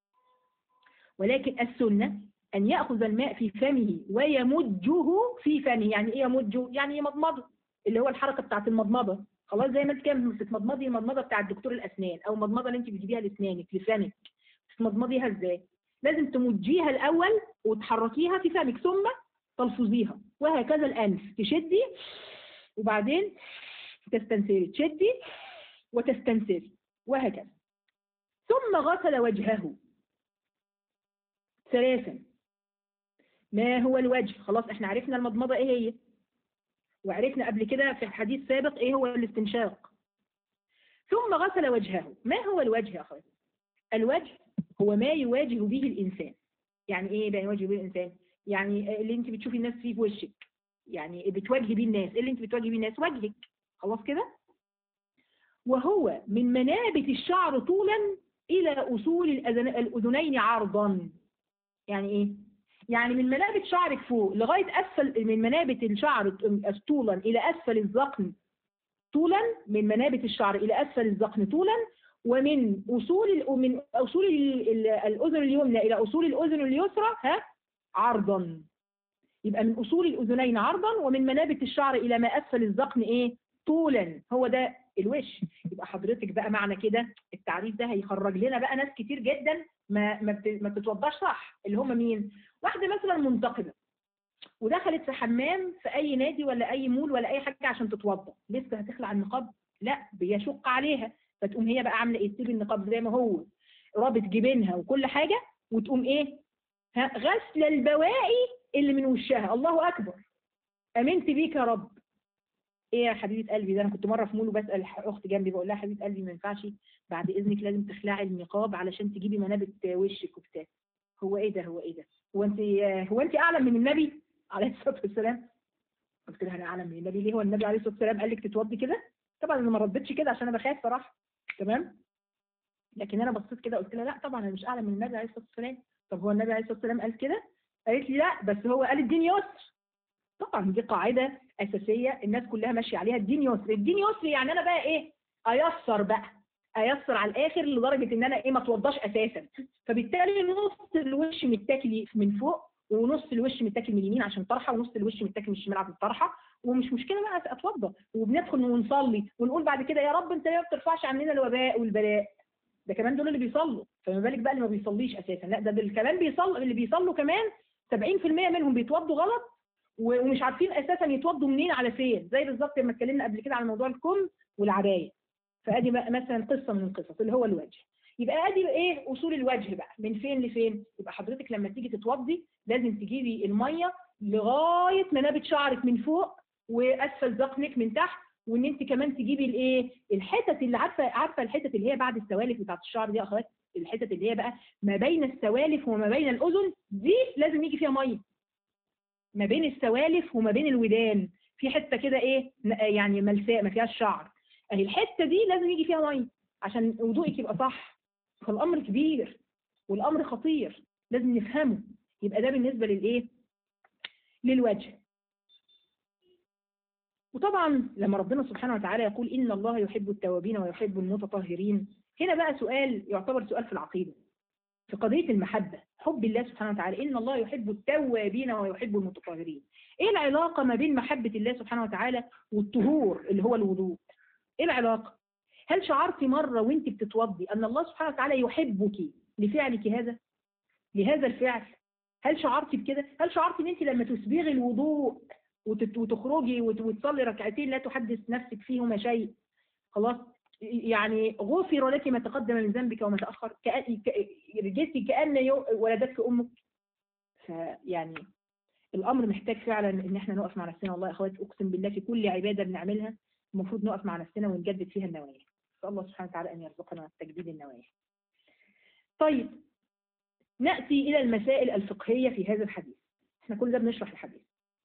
ولكن السنه ان ياخذ الماء في فمه ويمجه في فمه. يعني ايه يمجه؟ يعني يمضمضه، اللي هو الحركه بتاعت المضمضه. خلاص، زي ما انت كده بتتمضمضي المضمضه بتاعت دكتور الاسنان، او المضمضه اللي انت بتجيبيها لاسنانك لفمك، تتمضمضيها ازاي؟ لازم تمجيها الاول وتحركيها في فمك ثم تلفظيها، وهكذا الانف، تشدي وبعدين تستنثري، تشدي وتستنثري، وهكذا. ثم غسل وجهه ثلاثا. ما هو الوجه؟ خلاص احنا عرفنا المضمضة ايه هي، وعرفنا قبل كده في الحديث سابق ايه هو الاستنشاق. ثم غسل وجهه. ما هو الوجه يا اخواتي؟ الوجه هو ما يواجه به الانسان. يعني ايه بقى يواجه به الانسان؟ يعني اللي انت بتشوفي الناس فيه في وشك، يعني بتواجهي بيه الناس. ايه اللي انت بتواجهي بيه الناس؟ وجهك. خلاص كده. وهو من منابت الشعر طولا الى اصول الاذنين عرضا. يعني ايه؟ يعني من منابت شعرك فوق لغايه اسفل، من منابت الشعر طولا الى اسفل الذقن طولا، من منابت الشعر الى اسفل الذقن طولا، ومن اصول من اصول الاذن اليمنى الى اصول الاذن اليسرى ها عرضا. يبقى من اصول الاذنين عرضا، ومن منابت الشعر الى ما اسفل الذقن ايه؟ طولا. هو ده الوش. يبقى حضرتك بقى معنى كده التعريف ده هيخرج لنا بقى ناس كتير جدا ما ما ما بتتوضاش صح، اللي هم مين؟ واحده مثلا منتقبه ودخلت في حمام في اي نادي ولا اي مول ولا اي حاجه عشان تتوضا، لسه هتخلع النقاب؟ لا، بيشق عليها، فتقوم هي بقى عامله ايه؟ تسيب النقاب زي ما هو رابط جبينها وكل حاجه، وتقوم ايه؟ غسل البواقي اللي من وشها. الله اكبر، امنت بيك يا رب. ايه يا حبيبه قلبي؟ ده انا كنت مره في مول وبسال اختي جنبي، بقول لها حبيبه قلبي ما ينفعش بعد اذنك لازم تخلعي النقاب علشان تجيبي منابت وشك وبتاع. هو ايه ده؟ هو ايه ده؟ هو انت هو انت اعلم من النبي عليه الصلاه والسلام؟ قلت لها انا اعلم من النبي ليه؟ هو النبي عليه الصلاه والسلام قال لك تتوضي كده؟ طبعا انا ما ردتش كده عشان انا بخاف صراحه، تمام؟ لكن انا بصيت كده قلت لها لا طبعا انا مش اعلم من النبي عليه الصلاه والسلام. طب هو النبي عليه الصلاه والسلام قال كده؟ قالت لي لا، بس هو قال الدين يسر. طبعا دي قاعده اساسيه الناس كلها ماشيه عليها، الدين يسر. الدين يسر يعني انا بقى ايه؟ ايسر بقى، ايسر على الاخر لدرجه ان انا ايه؟ ما اتوضاش اساسا. فبالتالي نص الوش متاكل من فوق ونص الوش متاكل من اليمين عشان طرحه، ونص الوش متاكل من الشمال عشان طرحه، ومش مشكله بقى اتوضى، وبندخل ونصلي ونقول بعد كده يا رب انت ليه ما بترفعش عننا الوباء والبلاء. ده كمان دول اللي بيصلوا، فما بالك بقى اللي ما بيصليش اساسا. لا ده دول كمان بيصلوا، اللي بيصلوا كمان سبعين في المية منهم بيتوضوا غلط ومش عارفين اساسا يتوضوا منين على فين، زي بالظبط لما اتكلمنا قبل كده على موضوع الكم والعبايه. فادي مثلا قصه من القصص اللي هو الوجه. يبقى ادي ايه اصول الوجه بقى، من فين لفين. يبقى حضرتك لما تيجي تتوضي لازم تجيبي الميه لغايه منابت شعرك من فوق واسفل ذقنك من تحت، وان انت كمان تجيبي الايه الحتت اللي عارفه عارفه الحتت اللي هي بعد السوالف بتاعت الشعر دي يا اخوات، الحتت اللي هي بقى ما بين السوالف وما بين الاذن دي لازم يجي فيها ميه. ما بين السوالف وما بين الودان في حته كده ايه يعني ملساء ما فيهاش شعر، اهي الحته دي لازم يجي فيها ميه عشان وضوءك يبقى صح. فالامر كبير والامر خطير لازم نفهمه. يبقى ده بالنسبه للايه للوجه. وطبعا لما ربنا سبحانه وتعالى يقول ان الله يحب التوابين ويحب المتطهرين، هنا بقى سؤال يعتبر سؤال في العقيده في قضيه المحبه، حب الله سبحانه وتعالى. ان الله يحب التوابين ويحب المتطهرين، ايه العلاقه ما بين محبه الله سبحانه وتعالى والطهور اللي هو الوضوء؟ ايه العلاقه؟ هل شعرتي مره وانت بتتوضي ان الله سبحانه وتعالى يحبك لفعلك هذا لهذا الفعل؟ هل شعرتي بكده؟ هل شعرتي ان انت لما تسبغي الوضوء وتخرجي وتصلي ركعتين لا تحدث نفسك فيهما شيء، خلاص يعني غفر لك ما تقدم من ذنبك وما تأخر، رجعتي كأن ولدتك أمك؟ فيعني الأمر محتاج فعلا إن احنا نقف مع نفسنا. والله يا أخوات أقسم بالله في كل عبادة بنعملها المفروض نقف مع نفسنا ونجدد فيها النوايا. فالله الله سبحانه وتعالى أن يرزقنا تجديد النوايا. طيب نأتي إلى المسائل الفقهية في هذا الحديث. احنا كل ده بنشرح الحديث.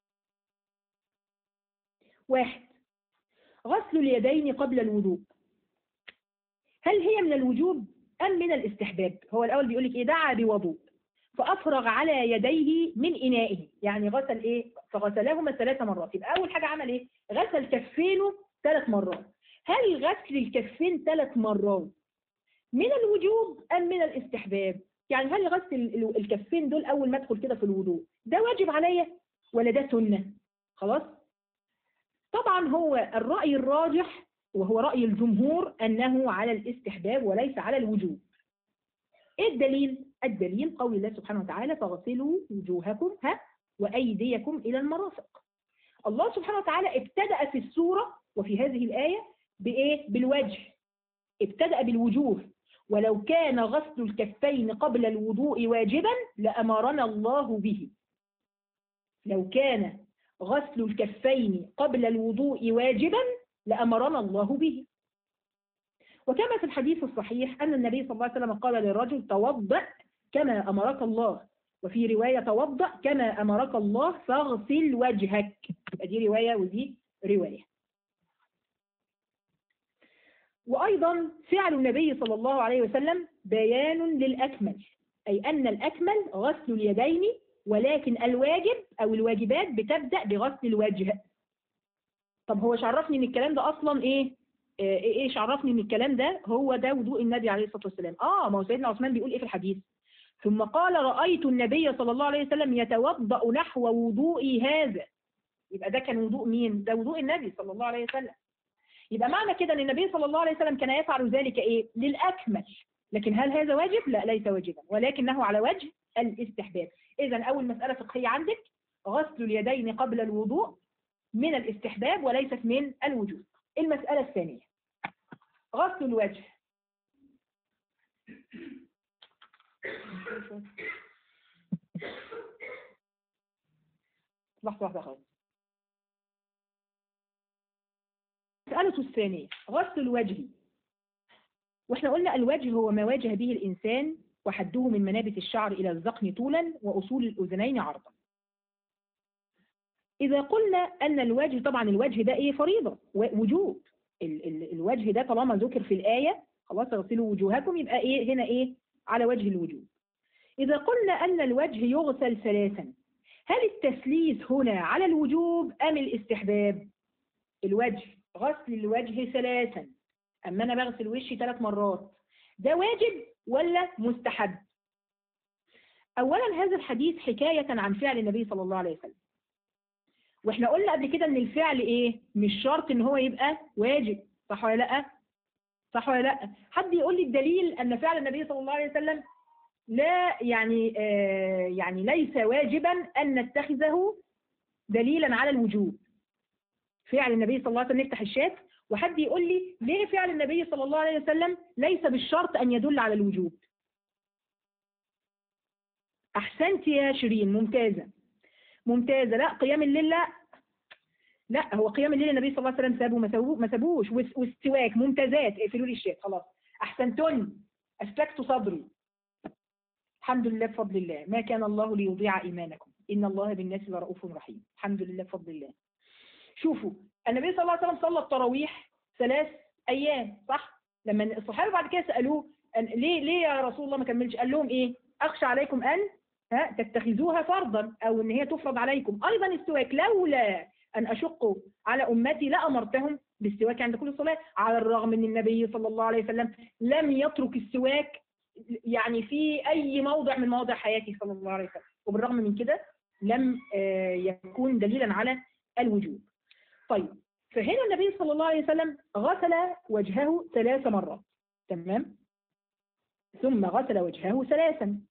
واحد، غسل اليدين قبل الوضوء، هل هي من الوجوب أم من الاستحباب؟ هو الأول بيقول لك إيه؟ دعا بوضوء فأفرغ على يديه من إنائه، يعني غسل إيه؟ فغسلهما ثلاث مرات. يبقى أول حاجة عمل إيه؟ غسل كفينه ثلاث مرات. هل غسل الكفين ثلاث مرات من الوجوب أم من الاستحباب؟ يعني هل غسل الكفين دول أول ما أدخل كده في الوضوء ده واجب عليا ولا ده سنة؟ خلاص؟ طبعا هو الرأي الراجح وهو رأي الجمهور أنه على الاستحباب وليس على الوجوب. إيه الدليل؟ الدليل قول الله سبحانه وتعالى فاغسلوا وجوهكم ها وأيديكم إلى المرافق. الله سبحانه وتعالى ابتدأ في السورة وفي هذه الآية بإيه؟ بالوجه، ابتدأ بالوجوه. ولو كان غسل الكفين قبل الوضوء واجبا لأمرنا الله به. لو كان غسل الكفين قبل الوضوء واجبا لأمرنا الله به. وكما في الحديث الصحيح أن النبي صلى الله عليه وسلم قال للرجل توضأ كما أمرك الله، وفي رواية توضأ كما أمرك الله فاغسل وجهك. يبقى دي رواية ودي رواية. وأيضا فعل النبي صلى الله عليه وسلم بيان للأكمل، أي أن الأكمل غسل اليدين، ولكن الواجب أو الواجبات بتبدأ بغسل الوجه. طب هو عرفني ان الكلام ده اصلا ايه ايش عرفني ان الكلام ده هو ده وضوء النبي عليه الصلاه والسلام؟ اه ما هو سيدنا عثمان بيقول ايه في الحديث؟ ثم قال رايت النبي صلى الله عليه وسلم يتوضا نحو وضوئي هذا. يبقى ده كان وضوء مين؟ ده وضوء النبي صلى الله عليه وسلم. يبقى معنى كده ان النبي صلى الله عليه وسلم كان يفعل ذلك ايه؟ للاكمل. لكن هل هذا واجب؟ لا ليس واجبا، ولكنه على وجه الاستحباب. اذا اول مساله فقهيه عندك غسل اليدين قبل الوضوء من الاستحباب وليست من الوجوب. المسألة الثانية غسل الوجه. لحظة واحدة خالص. المسألة الثانية غسل الوجه. واحنا قلنا الوجه هو ما واجه به الإنسان وحده من منابت الشعر إلى الذقن طولا وأصول الأذنين عرضا. إذا قلنا أن الوجه، طبعا الوجه ده إيه؟ فريضة وجوب. ال ال الوجه ده طالما ذكر في الآية خلاص اغسلوا وجوهكم يبقى إيه هنا إيه؟ على وجه الوجوب. إذا قلنا أن الوجه يغسل ثلاثا، هل التثليث هنا على الوجوب أم الاستحباب؟ الوجه غسل الوجه ثلاثا، أما أنا بغسل وشي ثلاث مرات، ده واجب ولا مستحب؟ أولا هذا الحديث حكاية عن فعل النبي صلى الله عليه وسلم، واحنا قلنا قبل كده ان الفعل ايه؟ مش شرط ان هو يبقى واجب، صح ولا لا؟ صح ولا لا؟ حد يقول لي الدليل ان فعل النبي صلى الله عليه وسلم لا يعني آه يعني ليس واجبا ان نتخذه دليلا على الوجوب. فعل النبي صلى الله عليه وسلم نفتح الشات، وحد يقول لي ليه فعل النبي صلى الله عليه وسلم ليس بالشرط ان يدل على الوجوب. احسنت يا شيرين، ممتازه ممتازه. لا قيام الليل لا لا هو قيام الليل النبي صلى الله عليه وسلم سابه ما سابوه ما سابوش. والسواك ممتازات. اقفلوا لي الشات خلاص. احسنتن، اسلكت صدري. الحمد لله بفضل الله. ما كان الله ليضيع ايمانكم ان الله بالناس لرؤوف رحيم. الحمد لله بفضل الله. شوفوا النبي صلى الله عليه وسلم صلى التراويح ثلاث ايام صح؟ لما الصحابه بعد كده سالوه ليه ليه يا رسول الله ما كملش؟ قال لهم ايه؟ اخشى عليكم ان ها تتخذوها فرضا او ان هي تفرض عليكم. ايضا السواك لولا ان اشق على امتي لامرتهم بالسواك عند كل صلاه، على الرغم ان النبي صلى الله عليه وسلم لم يترك السواك يعني في اي موضع من مواضع حياته صلى الله عليه وسلم، وبالرغم من كده لم يكون دليلا على الوجوب. طيب فهنا النبي صلى الله عليه وسلم غسل وجهه ثلاث مرات، تمام؟ ثم غسل وجهه ثلاثا.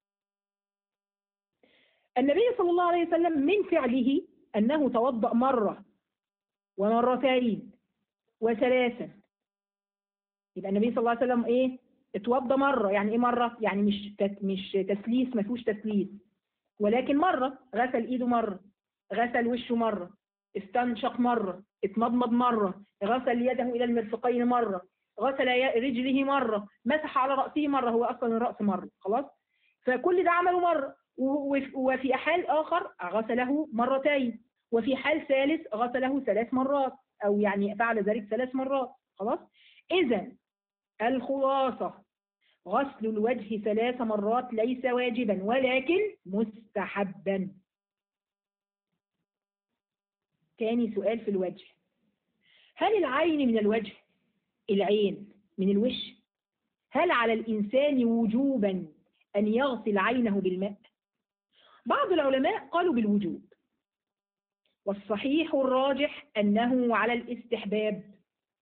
النبي صلى الله عليه وسلم من فعله أنه توضأ مرة ومرتين وثلاثا. يبقى النبي صلى الله عليه وسلم إيه؟ اتوضأ مرة. يعني إيه مرة؟ يعني مش مش تسليس، ما فيهوش تسليس، ولكن مرة. غسل إيده مرة، غسل وشه مرة، استنشق مرة، اتمضمض مرة، غسل يده إلى المرفقين مرة، غسل رجله مرة، مسح على رأسه مرة، هو أصلا الرأس مرة خلاص. فكل ده عمله مرة. وفي حال آخر غسله مرتين، وفي حال ثالث غسله ثلاث مرات، أو يعني فعل ذلك ثلاث مرات خلاص. إذا الخلاصة غسل الوجه ثلاث مرات ليس واجبا ولكن مستحبا. تاني سؤال في الوجه، هل العين من الوجه؟ العين من الوش. هل على الإنسان وجوبا أن يغسل عينه بالماء؟ بعض العلماء قالوا بالوجوب، والصحيح الراجح أنه على الاستحباب.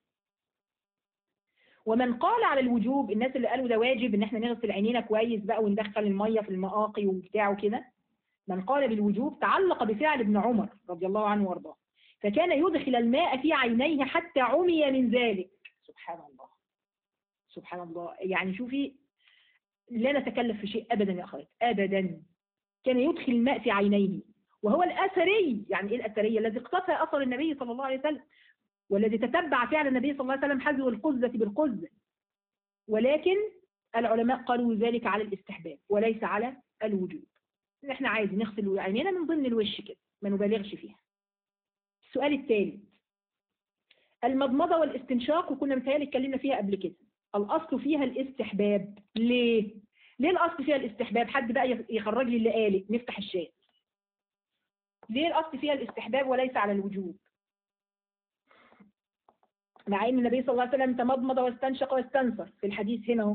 ومن قال على الوجوب، الناس اللي قالوا ده واجب ان احنا نغسل عينينا كويس بقى وندخل المية في المآقي وبتاعه كده، من قال بالوجوب تعلق بفعل ابن عمر رضي الله عنه وارضاه، فكان يدخل الماء في عينيه حتى عمي من ذلك. سبحان الله سبحان الله. يعني شوفي، لا نتكلف في شيء ابدا يا اخوات ابدا. كان يدخل الماء في عينيه، وهو الاثري. يعني ايه الاثري؟ الذي اقتفى اثر النبي صلى الله عليه وسلم، والذي تتبع فعل النبي صلى الله عليه وسلم حذو القزة بالقزة. ولكن العلماء قالوا ذلك على الاستحباب وليس على الوجوب. ان احنا عايز نغسل عينينا من ضمن الوش كده، ما نبالغش فيها. السؤال الثالث، المضمضة والاستنشاق، وكنا متهيألي اتكلمنا فيها قبل كده. الاصل فيها الاستحباب. ليه؟ ليه الاصل فيها الاستحباب؟ حد بقى يخرج لي اللي قاله، نفتح الشات. ليه الاصل فيها الاستحباب وليس على الوجوب؟ مع ان النبي صلى الله عليه وسلم تمضمض واستنشق واستنثر في الحديث هنا اهو.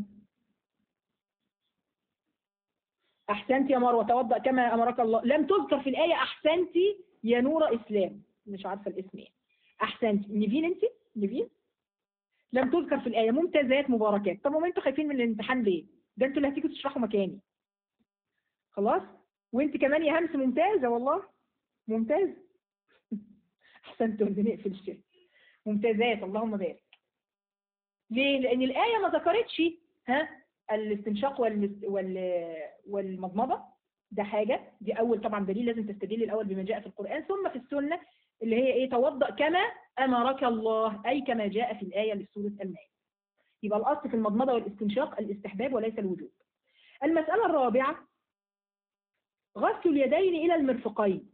احسنت يا مروه، توضأ كما امرك الله. لم تذكر في الايه احسنتي يا نور اسلام، مش عارفه الاسم ايه. احسنتي نيفين، انت نيفين لم تذكر في الايه. ممتازات مباركات. طب وما انتوا خايفين من الامتحان ليه؟ ده انتوا اللي هتيجوا تشرحوا مكاني خلاص. وانت كمان يا همس ممتازه والله، ممتاز. احسنتوا، نقفل الشيء. ممتازات اللهم بارك. ليه؟ لأن الآية ما ذكرتش ها الاستنشاق وال وال والمضمضة. ده حاجة، دي أول طبعا دليل، لازم تستدل الأول بما جاء في القرآن ثم في السنة اللي هي إيه؟ توضأ كما أمرك الله، أي كما جاء في الآية لسورة المائدة. يبقى الأصل في المضمضة والاستنشاق الاستحباب وليس الوجوب. المسألة الرابعة، غسل اليدين إلى المرفقين،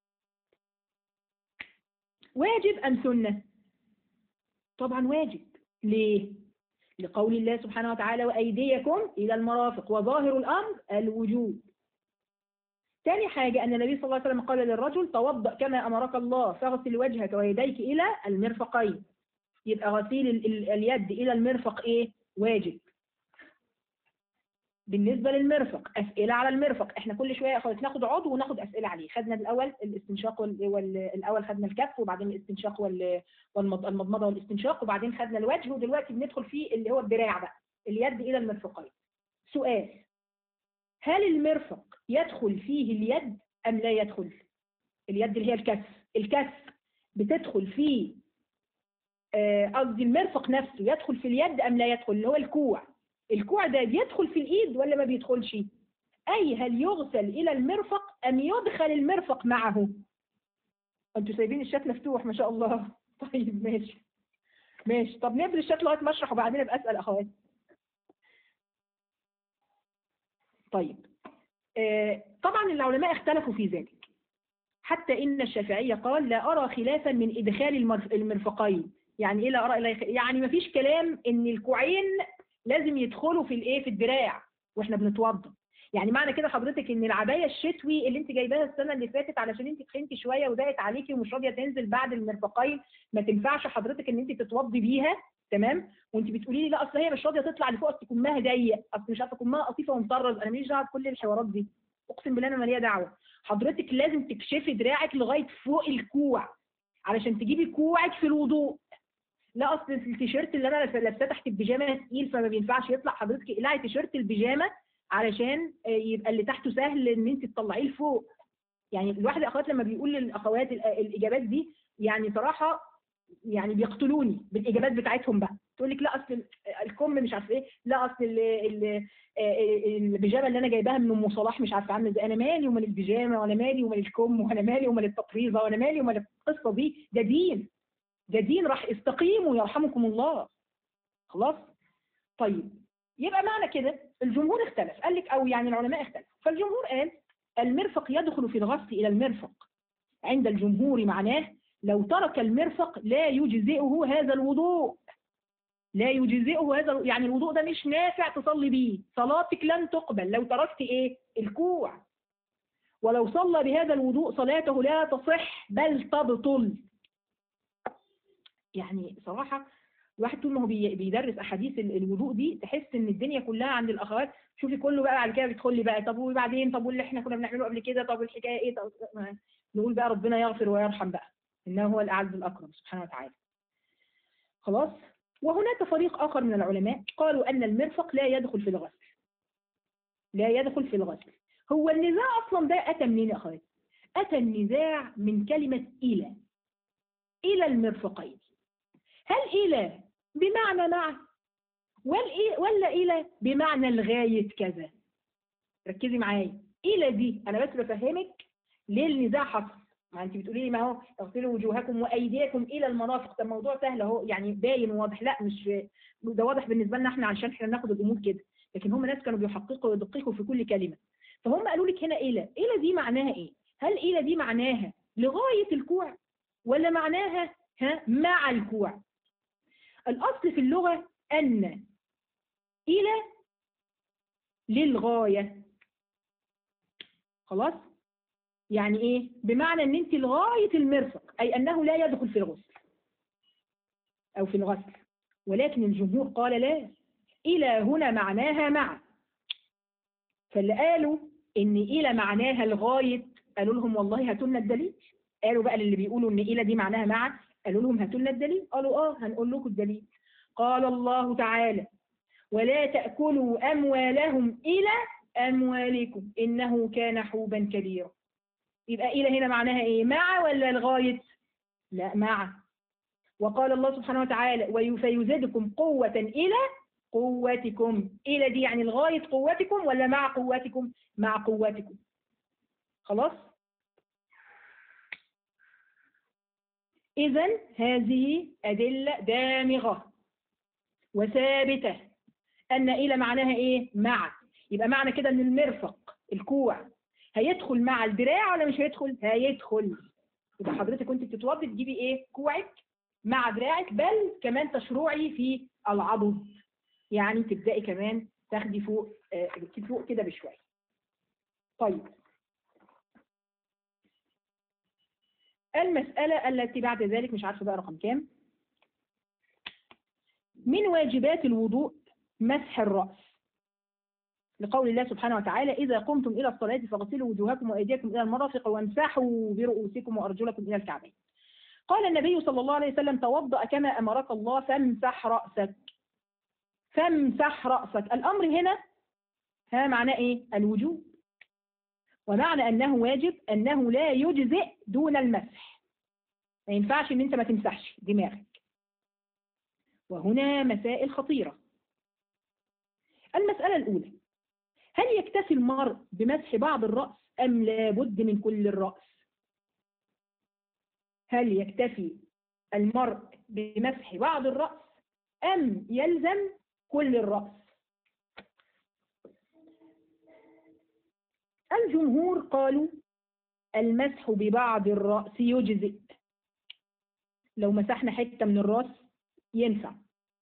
واجب أم سنة؟ طبعا واجب. ليه؟ لقول الله سبحانه وتعالى وأيديكم إلى المرافق، وظاهر الأمر الوجوب. ثاني حاجة أن النبي صلى الله عليه وسلم قال للرجل توضأ كما أمرك الله فاغسل وجهك ويديك إلى المرفقين. يبقى غسيل اليد إلى المرفق إيه؟ واجب. بالنسبة للمرفق أسئلة على المرفق. احنا كل شوية خلاص ناخد عضو وناخد أسئلة عليه. خدنا الأول الاستنشاق وال... وال... الأول خدنا الكف، وبعدين الاستنشاق وال... والمضمضة والاستنشاق، وبعدين خدنا الوجه، ودلوقتي بندخل فيه اللي هو الدراع بقى، اليد إلى المرفقين. سؤال: هل المرفق يدخل فيه اليد أم لا يدخل؟ اليد اللي هي الكف، الكف بتدخل فيه قصدي آه المرفق نفسه يدخل في اليد أم لا يدخل؟ اللي هو الكوع، الكوع ده بيدخل في الإيد ولا ما بيدخلش؟ أي هل يغسل إلى المرفق أم يدخل المرفق معه؟ أنتوا سايبين الشات مفتوح ما شاء الله. طيب ماشي ماشي. طب نبدأ الشات لغاية ما أشرح وبعدين أبقى أسأل أخواتي. طيب آه طبعا العلماء اختلفوا في ذلك، حتى إن الشافعية قال لا أرى خلافا من إدخال المرفقين. يعني إيه لا أرى؟ يعني ما فيش كلام إن الكوعين لازم يدخلوا في الإيه، في الدراع وإحنا بنتوضى. يعني معنى كده حضرتك إن العباية الشتوي اللي أنت جايباها السنة اللي فاتت علشان أنت تخنتي شوية وضاقت عليكي ومش راضية تنزل بعد المرفقين، ما تنفعش حضرتك إن أنت تتوضي بيها، تمام؟ وأنت بتقولي لي لا أصل هي مش راضية تطلع لفوق، أصل كمها ضيق، أصل مش عارفة كمها قطيفة ومطرز. أنا ماليش دعوة بكل الحوارات دي، أقسم بالله أنا مالية دعوة. حضرتك لازم تكشفي دراعك لغاية فوق الكوع علشان تجيبي كوعك في الوضوء. لا اصل التيشيرت اللي انا لابساه تحت البيجامه تقيل فما بينفعش يطلع. حضرتك اقلعي تيشيرت البيجامه علشان يبقى اللي تحته سهل ان انت تطلعيه لفوق. يعني الواحد اخوات لما بيقول للاخوات الاجابات دي يعني صراحه يعني بيقتلوني بالاجابات بتاعتهم بقى. تقول لك لا اصل الكم مش عارف ايه، لا اصل البيجامه اللي انا جايباها من ام صلاح مش عارفه عامله ازاي. انا مالي ومال البيجامه، وانا مالي ومال الكم، وانا مالي ومال التطريزه، وانا مالي ومال القصه دي. ده دين، ده دين. راح استقيموا يرحمكم الله. خلاص. طيب يبقى معنى كده الجمهور اختلف، قال لك او يعني العلماء اختلفوا. فالجمهور قال المرفق يدخل في الغسل الى المرفق. عند الجمهور معناه لو ترك المرفق لا يجزئه هذا الوضوء، لا يجزئه هذا، يعني الوضوء ده مش نافع تصلي بيه، صلاتك لن تقبل لو تركت ايه؟ الكوع. ولو صلى بهذا الوضوء صلاته لا تصح بل تبطل. يعني صراحة الواحد طول ما هو بيدرس احاديث الوضوء دي تحس ان الدنيا كلها عند الاخوات. شوفي كله بقى على كده بيدخل لي بقى طب وبعدين، طب واللي احنا كنا بنعمله قبل كده، طب الحكايه ايه؟ طب نقول بقى ربنا يغفر ويرحم بقى، انه هو الاعز الاكرم سبحانه وتعالى. خلاص. وهناك فريق اخر من العلماء قالوا ان المرفق لا يدخل في الغسل، لا يدخل في الغسل. هو النزاع اصلا ده اتى منين يا اخوات؟ اتى النزاع من كلمه الى، الى المرفقين. هل الى بمعنى مع ولا إلى بمعنى الغاية كذا؟ ركزي معايا. إلى دي أنا بس بفهمك ليه النزاع حصل. ما أنت بتقولي لي ما هو اغسلوا وجوهكم وأيديكم إلى المرافق، ده الموضوع سهل أهو يعني باين وواضح. لا مش ده واضح بالنسبة لنا إحنا عشان إحنا بناخد الأمور كده، لكن هم ناس كانوا بيحققوا ويدققوا في كل كلمة. فهم قالوا لك هنا إلى، إلى دي معناها إيه؟ هل إلى دي معناها لغاية الكوع ولا معناها ها مع الكوع؟ الأصل في اللغة أن إلى للغاية. خلاص. يعني إيه؟ بمعنى أن أنت لغاية المرفق، أي أنه لا يدخل في الغسل أو في الغسل. ولكن الجمهور قال لا، إلى هنا معناها مع. فاللي قالوا إن إلى معناها الغاية قالوا لهم والله هاتوا لنا الدليل. قالوا بقى اللي بيقولوا إن إلى دي معناها مع، قالوا لهم هاتوا لنا الدليل. قالوا آه هنقول لكم الدليل. قال الله تعالى ولا تأكلوا أموالهم إلى أموالكم إنه كان حوبا كبيرا. يبقى إلى هنا معناها إيه؟ مع ولا الغاية؟ لا مع. وقال الله سبحانه وتعالى فيزيدكم قوة إلى قوتكم. إلى دي يعني الغاية قوتكم ولا مع قوتكم؟ مع قوتكم. خلاص. إذن هذه أدلة دامغة وثابتة أن إلى معناها إيه؟ مع. يبقى معنى كده أن المرفق الكوع هيدخل مع الدراع ولا مش هيدخل؟ هيدخل. يبقى حضرتك كنت بتتوضي تجيبي إيه؟ كوعك مع دراعك، بل كمان تشروعي في العضد، يعني تبدأي كمان تاخدي فوق آه فوق كده بشوية. طيب المسألة التي بعد ذلك مش عارفة بقى رقم كام. من واجبات الوضوء مسح الرأس. لقول الله سبحانه وتعالى إذا قمتم إلى الصلاة فاغسلوا وجوهكم وأيديكم إلى المرافق وامسحوا برؤوسكم وأرجلكم إلى الكعبين. قال النبي صلى الله عليه وسلم توضأ كما أمرك الله فامسح رأسك. فامسح رأسك، الأمر هنا ها معناه إيه؟ الوجوب، ومعنى أنه واجب أنه لا يجزئ دون المسح، ما ينفعش إن أنت ما تمسحش دماغك. وهنا مسائل خطيرة. المسألة الأولى، هل يكتفي المرء بمسح بعض الرأس أم لا بد من كل الرأس؟ هل يكتفي المرء بمسح بعض الرأس أم يلزم كل الرأس؟ الجمهور قالوا المسح ببعض الرأس يجزئ، لو مسحنا حتة من الرأس ينفع،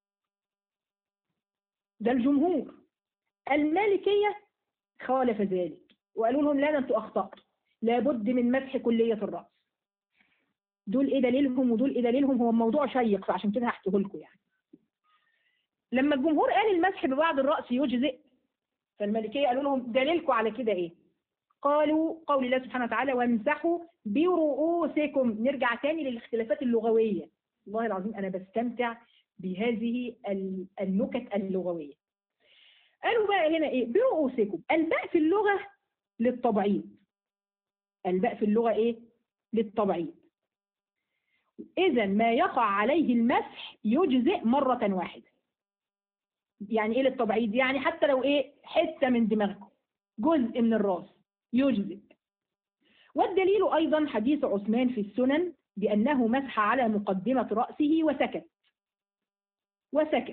ده الجمهور. المالكية خالف ذلك وقالوا لهم لا، انتوا اخطأتوا، لابد من مسح كلية الرأس. دول ايه دليلهم ودول ايه دليلهم؟ هو الموضوع شيق فعشان كده هحكيه لكم. يعني لما الجمهور قال المسح ببعض الرأس يجزئ، فالمالكية قالوا لهم دليلكم على كده ايه؟ قالوا قول الله سبحانه وتعالى وامسحوا برؤوسكم. نرجع تاني للاختلافات اللغوية. والله العظيم انا بستمتع بهذه النكت اللغوية. قالوا بقى هنا ايه؟ برؤوسكم. الباء في اللغة للتبعيض. الباء في اللغة ايه؟ للتبعيض. اذا ما يقع عليه المسح يجزئ مرة واحدة. يعني ايه للتبعيض؟ يعني حتى لو ايه حتة من دماغكم، جزء من الراس، يجزئ. والدليل ايضا حديث عثمان في السنن بانه مسح على مقدمة رأسه وسكت. وسكت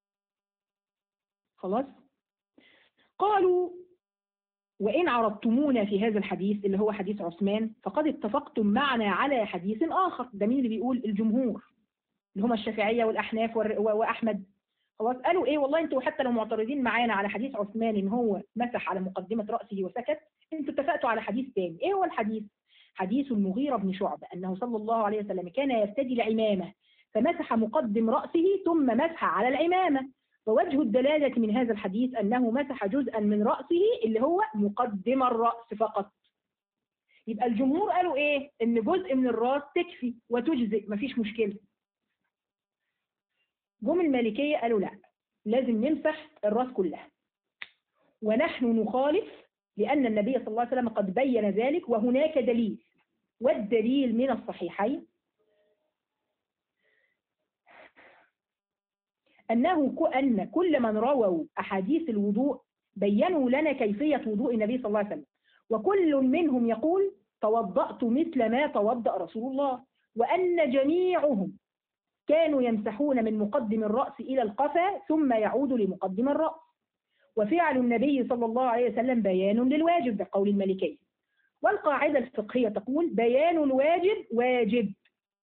خلاص. قالوا وإن عرضتمونا في هذا الحديث اللي هو حديث عثمان فقد اتفقتم معنا على حديث آخر. ده مين اللي بيقول؟ الجمهور اللي هم الشافعية والأحناف وأحمد. خلاص. قالوا إيه؟ والله أنتوا حتى لو معترضين معانا على حديث عثمان إن هو مسح على مقدمة رأسه وسكت، أنتوا اتفقتوا على حديث تاني. إيه هو الحديث؟ حديث المغيرة بن شعبة أنه صلى الله عليه وسلم كان يرتدي العمامة فمسح مقدم رأسه ثم مسح على العمامة. ووجه الدلالة من هذا الحديث أنه مسح جزءا من رأسه اللي هو مقدم الرأس فقط. يبقى الجمهور قالوا إيه؟ إن جزء من الرأس تكفي وتجزئ، مفيش مشكلة. جم المالكية قالوا لا، لازم نمسح الرأس كلها. ونحن نخالف لأن النبي صلى الله عليه وسلم قد بين ذلك وهناك دليل. والدليل من الصحيحين أنه أن كل من رووا أحاديث الوضوء بينوا لنا كيفية وضوء النبي صلى الله عليه وسلم، وكل منهم يقول توضأت مثل ما توضأ رسول الله، وأن جميعهم كانوا يمسحون من مقدم الرأس إلى القفا ثم يعود لمقدم الرأس. وفعل النبي صلى الله عليه وسلم بيان للواجب بقول المالكية. والقاعدة الفقهية تقول بيان الواجب واجب.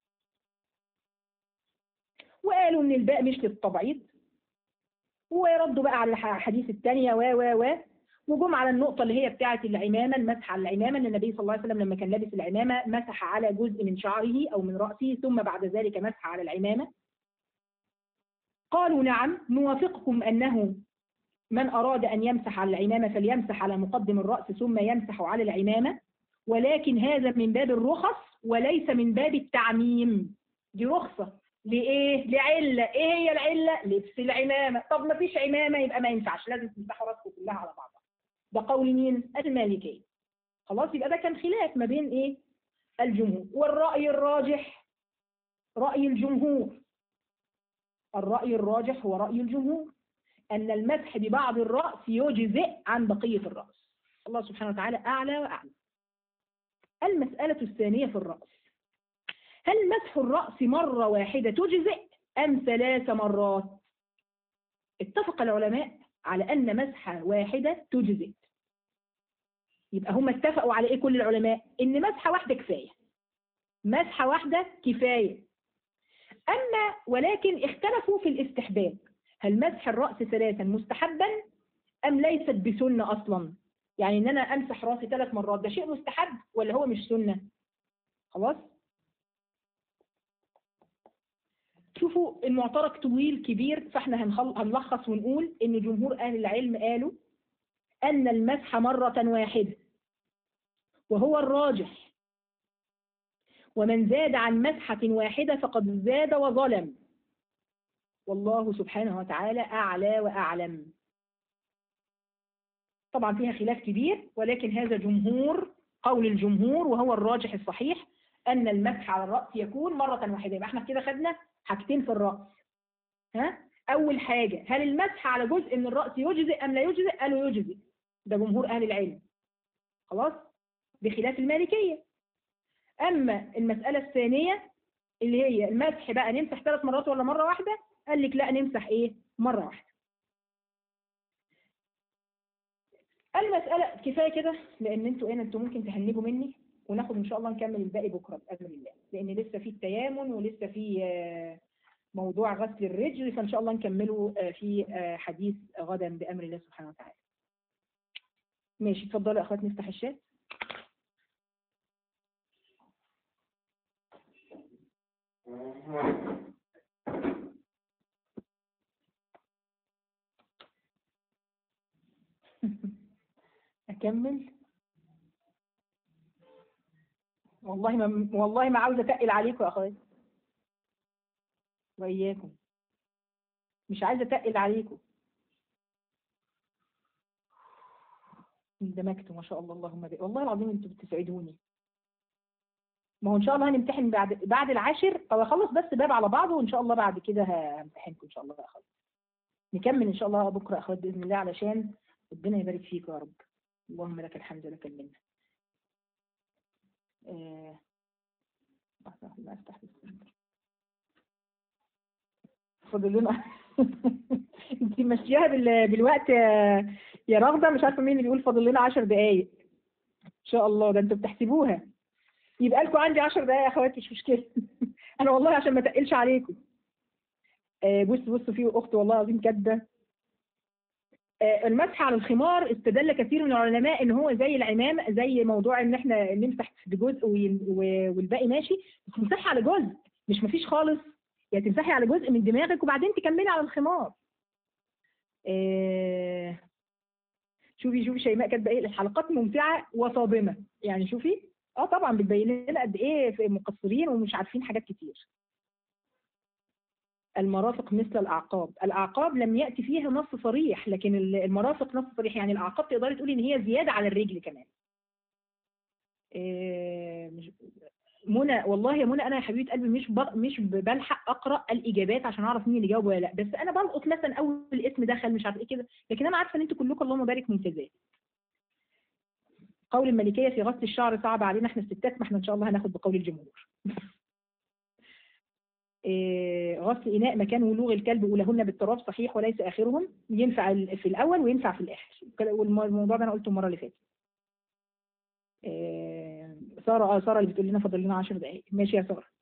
وقالوا ان الباء مش للتبعيض، ويردوا بقى على الحديث الثانية و و و وجم على النقطة اللي هي بتاعة العمامة، المسح على العمامة، ان النبي صلى الله عليه وسلم لما كان لابس العمامة مسح على جزء من شعره او من رأسه ثم بعد ذلك مسح على العمامة. قالوا نعم نوافقكم انه من اراد ان يمسح على العمامة فليمسح على مقدم الرأس ثم يمسح على العمامة، ولكن هذا من باب الرخص وليس من باب التعميم. دي رخصة لإيه؟ لعلة. إيه هي العلة؟ لبس العمامة. طب ما فيش عمامة يبقى ما ينفعش، لازم تمسحوا راسكم كلها على بعضها. ده قول مين؟ المالكية. خلاص. يبقى ده كان خلاف ما بين إيه؟ الجمهور. والرأي الراجح رأي الجمهور. الرأي الراجح هو رأي الجمهور أن المسح ببعض الرأس يجزئ عن بقية الرأس. الله سبحانه وتعالى أعلى وأعلى. المسألة الثانية في الرأس، هل مسح الرأس مرة واحدة تجزئ أم ثلاث مرات؟ اتفق العلماء على أن مسحة واحدة تجزئ. يبقى هم اتفقوا على إيه كل العلماء؟ إن مسحة واحدة كفاية. مسحة واحدة كفاية. أما ولكن اختلفوا في الاستحباب، هل مسح الرأس ثلاثا مستحبا أم ليست بسنة أصلا؟ يعني إن أنا أمسح رأسي ثلاث مرات ده شيء مستحب ولا هو مش سنة؟ خلاص. شوفوا المعترك طويل كبير، فاحنا هنلخص ونقول ان جمهور اهل العلم قالوا أن المسح مرة واحدة وهو الراجح، ومن زاد عن مسحة واحدة فقد زاد وظلم، والله سبحانه وتعالى أعلى وأعلم. طبعا فيها خلاف كبير، ولكن هذا جمهور قول الجمهور وهو الراجح الصحيح، أن المسح على الرأس يكون مرة واحدة. يبقى احنا كده خدنا حاجتين في الرأس. ها؟ أول حاجة، هل المسح على جزء من الرأس يجزئ أم لا يجزئ؟ قالوا يجزئ، ده جمهور أهل العلم، خلاص، بخلاف المالكية. أما المسألة الثانية اللي هي المسح بقى نمسح ثلاث مرات ولا مرة واحدة، قال لك لا، نمسح إيه؟ مرة واحدة. المسألة كفاية كده، لأن انتوا هنا انتوا ممكن تهنجوا مني، وناخد إن شاء الله نكمل الباقي بكرة بأمر الله، لأن لسه في التيامن ولسه في موضوع غسل الرجل، فإن شاء الله نكمله في حديث غدا بأمر الله سبحانه وتعالى. ماشي، اتفضلوا يا أخوات نفتح الشات. أكمل. والله ما والله ما عاوزة أتقل عليكم يا أخوات وإياكم، مش عايزة أتقل عليكم. اندمجتوا ما شاء الله، اللهم بارك، والله العظيم انتوا بتسعدوني. ما هو ان شاء الله هنمتحن بعد بعد العاشر، او اخلص بس باب على بعضه، وان شاء الله بعد كده همتحنكم ان شاء الله يا اخوات. نكمل ان شاء الله بكره يا اخوات باذن الله، علشان ربنا يبارك فيك يا رب. اللهم لك الحمد لك المنه. آه. الله افتح فاضل لنا انت ماشياها بال... بالوقت يا يا رغده، مش عارفه مين اللي بيقول فاضل لنا عشر دقائق ان شاء الله، ده انتوا بتحسبوها. يبقى لكم عندي عشر دقائق يا اخواتي، مش مشكله. انا والله عشان ما تقلش عليكم. آه بصوا بصوا في اخت والله العظيم كاتبه آه المسح على الخمار استدل كثير من العلماء ان هو زي العمامه، زي موضوع ان احنا نمسح بجزء والباقي ماشي، بس تمسحي على جزء، مش مفيش خالص، يعني تمسحي على جزء من دماغك وبعدين تكملي على الخمار. آه شوفي شوفي شيماء كاتبه ايه، الحلقات ممتعه وصادمه، يعني شوفي اه طبعا بتبين لنا قد ايه في مقصرين ومش عارفين حاجات كتير. المرافق مثل الاعقاب، الاعقاب لم ياتي فيها نص صريح، لكن المرافق نص صريح، يعني الاعقاب تقدري تقولي ان هي زياده على الرجل كمان. إيه مش منى، والله يا منى انا يا حبيبه قلبي مش مش بلحق اقرا الاجابات عشان اعرف مين اللي جاوب ولا لا، بس انا بلقط مثلا اول اسم دخل مش عارف ايه كده، لكن انا عارفه ان انتوا كلكم اللهم بارك ممتازات. قول الملكيه في غسل الشعر صعب علينا احنا الستات، ما احنا ان شاء الله هناخد بقول الجمهور. إيه غسل اناء مكان ولوغ الكلب اولهن بالتراب صحيح وليس اخرهم، ينفع في الاول وينفع في الاخر، والموضوع ده انا قلته المره اللي فاتت. إيه ساره اه ساره اللي بتقول لنا فاضل لنا عشر دقائق، ماشي يا ساره.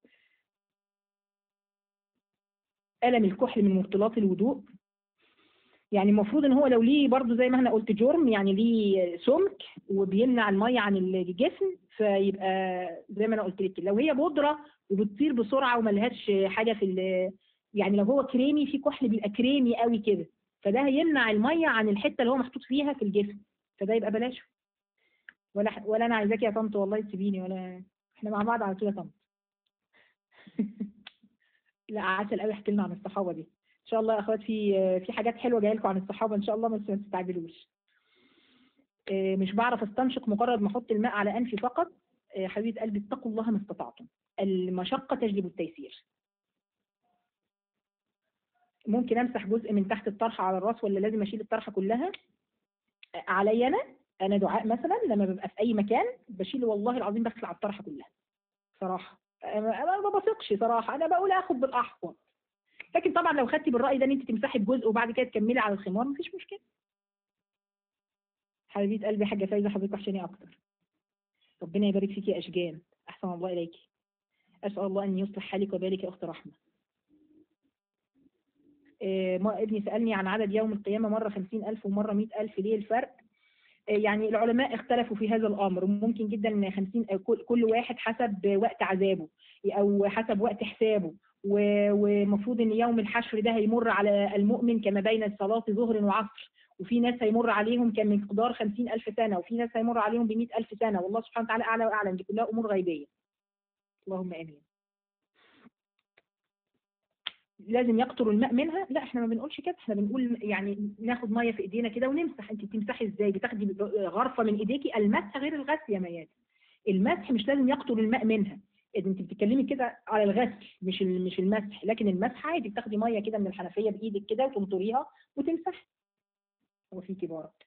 ألم الكحل من مبطلات الوضوء، يعني المفروض ان هو لو ليه برضو زي ما انا قلت جرم، يعني ليه سمك وبيمنع الميه عن الجسم، فيبقى زي ما انا قلت لك، لو هي بودره وبتطير بسرعه وملهاش حاجه في، يعني لو هو كريمي، في كحل بيبقى كريمي قوي كده، فده هيمنع الميه عن الحته اللي هو محطوط فيها في الجسم، فده يبقى بلاشه. ولا ولا انا عايزاكي يا طنط والله تسيبيني، ولا احنا مع بعض على طول يا طنط. لا عسل قوي، احكي لنا عن الصحابه دي ان شاء الله يا اخوات، في في حاجات حلوه جايه لكم عن الصحابه ان شاء الله، بس ما تستعجلوش. مش بعرف استنشق مجرد ما احط الماء على انفي فقط. حبيبه قلبي اتقوا الله ما استطعتم، المشقه تجلب التيسير. ممكن امسح جزء من تحت الطرحه على الراس ولا لازم اشيل الطرحه كلها؟ عليا انا انا دعاء مثلا لما ببقى في اي مكان بشيل والله العظيم، بغسل على الطرحه كلها صراحه، انا ما بثقش صراحه، انا بقول اخد بالاحوط، لكن طبعا لو خدتي بالراي ده ان انت تمسحي بجزء وبعد كده تكملي على الخمار مفيش مشكله. حبيبه قلبي حاجه فايزه، حضرتك وحشاني اكتر، ربنا يبارك فيكي يا اشجان، احسن الله اليكي، اسال الله ان يصلح حالك وبارك يا اخت رحمه. إيه ما ابني سالني عن عدد يوم القيامه، مره خمسين ألف ومره مئة ألف، ليه الفرق؟ إيه يعني العلماء اختلفوا في هذا الامر، ممكن جدا خمسين كل واحد حسب وقت عذابه او حسب وقت حسابه، ومفروض ان يوم الحشر ده هيمر على المؤمن كما بين الصلاه ظهر وعصر، وفي ناس هيمر عليهم كان مقدار خمسين ألف سنة، وفي ناس هيمر عليهم بمئة ألف سنة، والله سبحانه وتعالى أعلى وأعلم، دي كلها أمور غيبية. اللهم آمين. لازم يقطر الماء منها؟ لا احنا ما بنقولش كده، احنا بنقول يعني ناخد ميه في ايدينا كده ونمسح. انت بتمسحي ازاي؟ بتاخدي غرفه من ايديكي. المسح غير الغسل يا ميادة. المسح مش لازم يقطر الماء منها، اذا انت بتتكلمي كده على الغسل مش مش المسح. لكن المسح عادي، بتاخدي ميه كده من الحنفيه بايدك كده وتنطريها وتمسحي. هو فيكي بارك.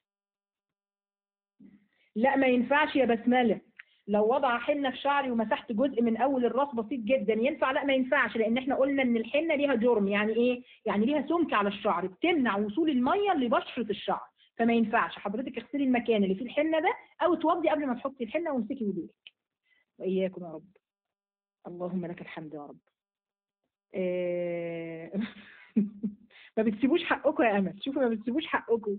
لا ما ينفعش يا بسمله. لو وضع حنه في شعري ومسحت جزء من اول الراس بسيط جدا ينفع؟ لا ما ينفعش، لان احنا قلنا ان الحنه ليها جرم. يعني ايه؟ يعني ليها سمك على الشعر بتمنع وصول الميه لبشره الشعر، فما ينفعش. حضرتك اغسلي المكان اللي فيه الحنه ده، او توضي قبل ما تحطي الحنه وامسكي وضوءك. واياكم يا رب. اللهم لك الحمد يا رب. إيه... ما بتسيبوش حقكم يا امل، شوفوا ما بتسيبوش حقكم.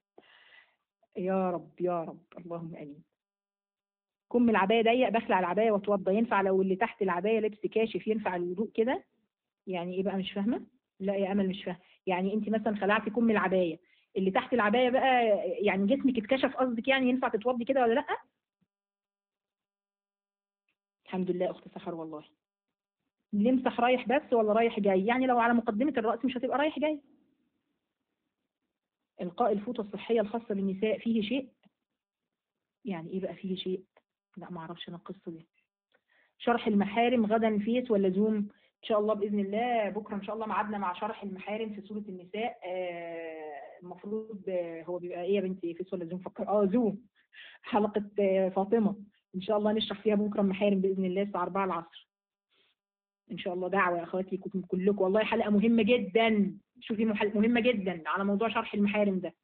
يا رب يا رب، اللهم امين. كم العبايه ضيق، بخلع العبايه واتوضى. ينفع لو اللي تحت العبايه لبس كاشف ينفع الوضوء كده؟ يعني ايه بقى؟ مش فاهمه. لا يا امل مش فاهمه. يعني انت مثلا خلعتي كم العبايه، اللي تحت العبايه بقى يعني جسمك اتكشف قصدك، يعني ينفع تتوضي كده ولا لا؟ الحمد لله اخت سحر. والله نمسح رايح بس ولا رايح جاي؟ يعني لو على مقدمه الراس مش هتبقى رايح جاي. القاء الفوطه الصحيه الخاصه بالنساء فيه شيء؟ يعني ايه بقى فيه شيء؟ لا ما اعرفش انا القصه دي. شرح المحارم غدا فيس ولا زوم؟ ان شاء الله باذن الله بكره ان شاء الله ميعادنا مع شرح المحارم في سوره النساء. آه المفروض آه هو بيبقى ايه يا بنتي، فيس ولا زوم؟ فكر اه زوم. حلقه آه فاطمه ان شاء الله نشرح فيها بكره المحارم باذن الله الساعه أربعة العصر ان شاء الله. دعوه يا اخواتي لكم كلكم، والله حلقه مهمه جدا. شوفي مهمه جدا على موضوع شرح المحارم ده.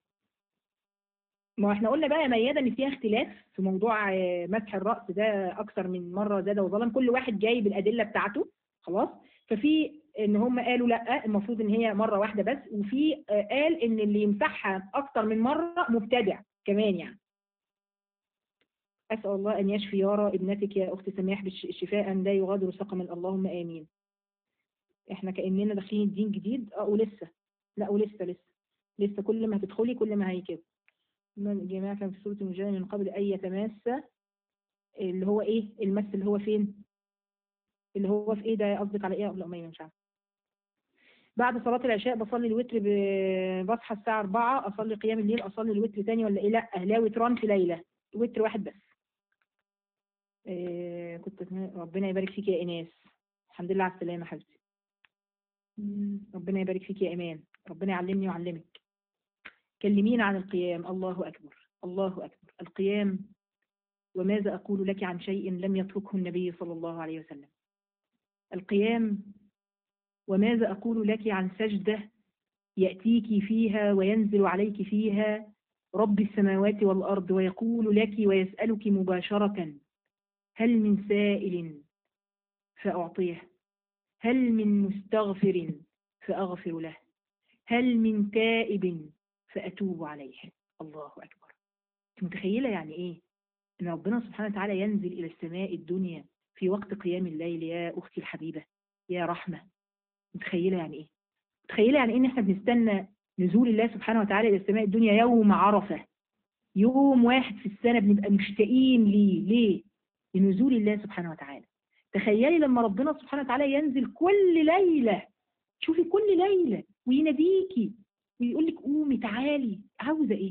ما احنا قلنا بقى يا ميادة ان فيها اختلاف في موضوع مسح الرأس ده اكثر من مرة زاد وظلم، كل واحد جايب الادلة بتاعته خلاص. ففي ان هم قالوا لا المفروض ان هي مرة واحدة بس، وفي قال ان اللي يمسحها اكثر من مرة مبتدع كمان يعني. اسال الله ان يشفي يارا ابنتك يا اخت سماح بالشفاء لا يغادر سقما، اللهم امين. احنا كاننا داخلين الدين جديد اه ولسه. لا ولسه لسه لسه كل ما هتدخلي كل ما هي كده. من جماعة كان في سورة المجادلة من قبل أن يتماس، اللي هو إيه المس اللي هو فين؟ اللي هو في إيه ده قصدك على إيه؟ لا مش عارفة. بعد صلاة العشاء بصلي الوتر، بصحى الساعة أربعة أصلي قيام الليل، أصلي الوتر تاني ولا إيه؟ لا لا وتران في ليلة، وتر واحد بس. إيه كنت ربنا يبارك فيك يا إيناس. الحمد لله على السلامة حبيبتي. ربنا يبارك فيك يا إيمان، ربنا يعلمني ويعلمك. كلمينا عن القيام. الله أكبر الله أكبر. القيام، وماذا أقول لك عن شيء لم يتركه النبي صلى الله عليه وسلم. القيام، وماذا أقول لك عن سجدة يأتيك فيها وينزل عليك فيها رب السماوات والأرض ويقول لك ويسألك مباشرة هل من سائل فأعطيه، هل من مستغفر فأغفر له، هل من تائب فأتوب عليه. الله أكبر. متخيلة يعني إيه إن ربنا سبحانه وتعالى ينزل إلى السماء الدنيا في وقت قيام الليل يا أختي الحبيبة يا رحمة؟ متخيلة يعني إيه؟ متخيلة يعني إيه إن إحنا بنستنى نزول الله سبحانه وتعالى إلى السماء الدنيا يوم عرفة، يوم واحد في السنة بنبقى مشتاقين ليه؟ ليه؟ لنزول الله سبحانه وتعالى. تخيلي لما ربنا سبحانه وتعالى ينزل كل ليلة، شوفي كل ليلة ويناديكي ويقول لك قومي تعالي، عاوزة إيه؟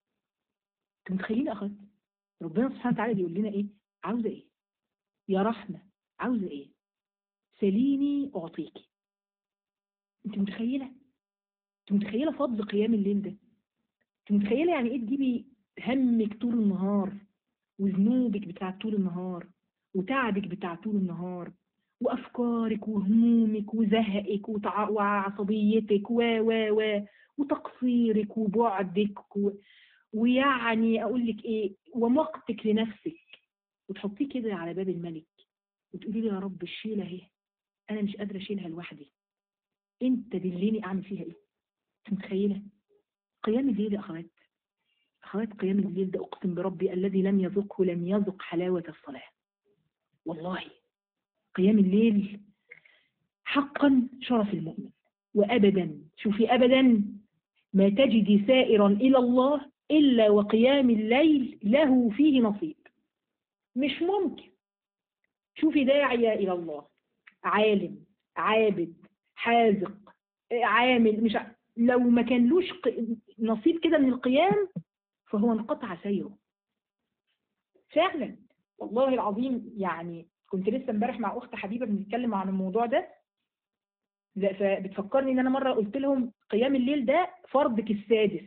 أنتوا متخيلين يا أخوات؟ ربنا سبحانه وتعالى بيقول لنا إيه؟ عاوزة إيه؟ يا رحمة عاوزة إيه؟ سليني أعطيكي. أنت متخيلة؟ أنت متخيلة فضل قيام الليل ده؟ أنت متخيلة يعني إيه تجيبي همك طول النهار وذنوبك بتاع طول النهار وتعبك بتاع طول النهار وأفكارك وهمومك وزهقك وتع... وعصبيتك و و و وتقصيرك وبعدك و... ويعني أقول لك إيه ووقتك لنفسك، وتحطيه كده على باب الملك وتقولي لي يا رب الشيلة اهي، أنا مش قادرة أشيلها لوحدي، أنت دليني أعمل فيها إيه؟ أنت متخيلة؟ قيام الليل يا أخوات، أخوات قيام الليل ده أقسم بربي الذي لم يذقه لم يذق حلاوة الصلاة. والله قيام الليل حقا شرف المؤمن. وأبدا شوفي أبدا ما تجدي سائرا إلى الله إلا وقيام الليل له فيه نصيب. مش ممكن. شوفي داعية إلى الله، عالم، عابد، حاذق، عامل، مش ع... لو ما كانلوش ق... نصيب كده من القيام فهو انقطع سيره فعلا. والله العظيم يعني كنت لسه امبارح مع أخت حبيبة بنتكلم عن الموضوع ده، فبتفكرني ان انا مرة قلت لهم قيام الليل ده فرضك السادس.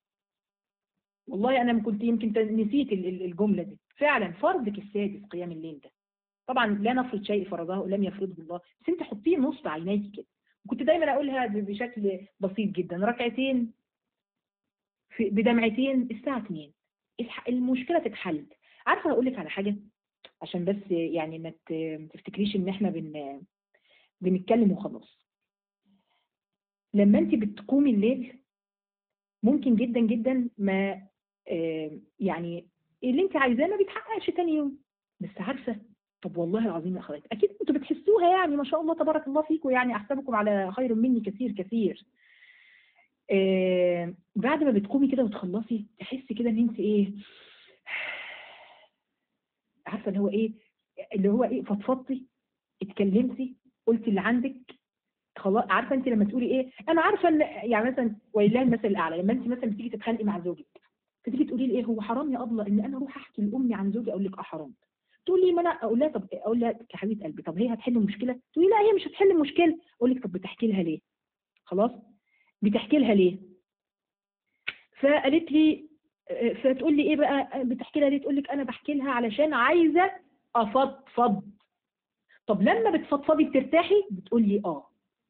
والله انا كنت يمكن نسيت الجملة دي، فعلا فرضك السادس قيام الليل ده. طبعا لا نفرض شيء فرضه لم يفرضه الله، بس انت حطيه نصب عينيك كده. كنت دايما اقولها بشكل بسيط جدا، ركعتين في بدمعتين الساعة اتنين المشكلة تتحل. عارفة هقول لك على حاجة عشان بس يعني ما تفتكريش ان احنا بن بنتكلم وخلاص. لما انت بتقومي الليل ممكن جدا جدا ما يعني اللي انت عايزاه ما بيتحققش تاني يوم، بس عارفه طب والله العظيم يا اخوات اكيد انتوا بتحسوها، يعني ما شاء الله تبارك الله فيكم، يعني احسبكم على خير مني كثير كثير. آه بعد ما بتقومي كده وتخلصي تحسي كده ان انت ايه، عارفه اللي هو ايه، اللي هو ايه، فضفضتي، اتكلمتي، قلتي اللي عندك خلاص. عارفه انت لما تقولي ايه، انا عارفه ان يعني مثلا ولله المثل الاعلى، لما انت مثلا بتيجي تتخانقي مع زوجك فتيجي تقولي لي ايه، هو حرام يا ابله ان انا اروح احكي لامي عن زوجي؟ اقول لك اه حرام. تقول لي ما انا اقول لها طب اقول لها يا حبيبه قلبي طب هي هتحل المشكله؟ تقولي لا هي مش هتحل المشكله. اقول لك طب بتحكي لها ليه؟ خلاص بتحكي لها ليه؟ فقالت لي، فتقول لي ايه بقى بتحكي لها ليه؟ تقول لك انا بحكي لها علشان عايزه افضفض. طب لما بتفضفضي بترتاحي؟ بتقول لي اه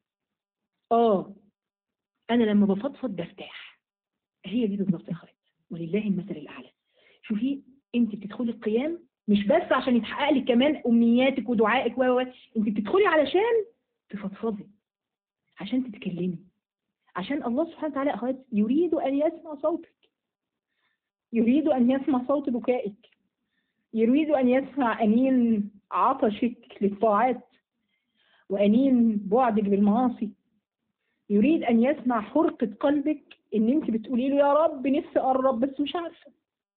اه انا لما بفضفض برتاح. هي دي بالظبط يا اخوات، ولله المثل الاعلى. شوفي انت بتدخلي القيام مش بس عشان يتحقق لك كمان امنياتك ودعائك و و انت بتدخلي علشان تفضفضي، عشان تتكلمي، عشان الله سبحانه وتعالى اخوات يريد ان يسمع صوتك، يريد ان يسمع صوت بكائك، يريد ان يسمع انين عطشك للطاعات وانين بعدك بالمعاصي، يريد ان يسمع حرقة قلبك ان انت بتقولي له يا رب نفسي اقرب بس مش عارفه،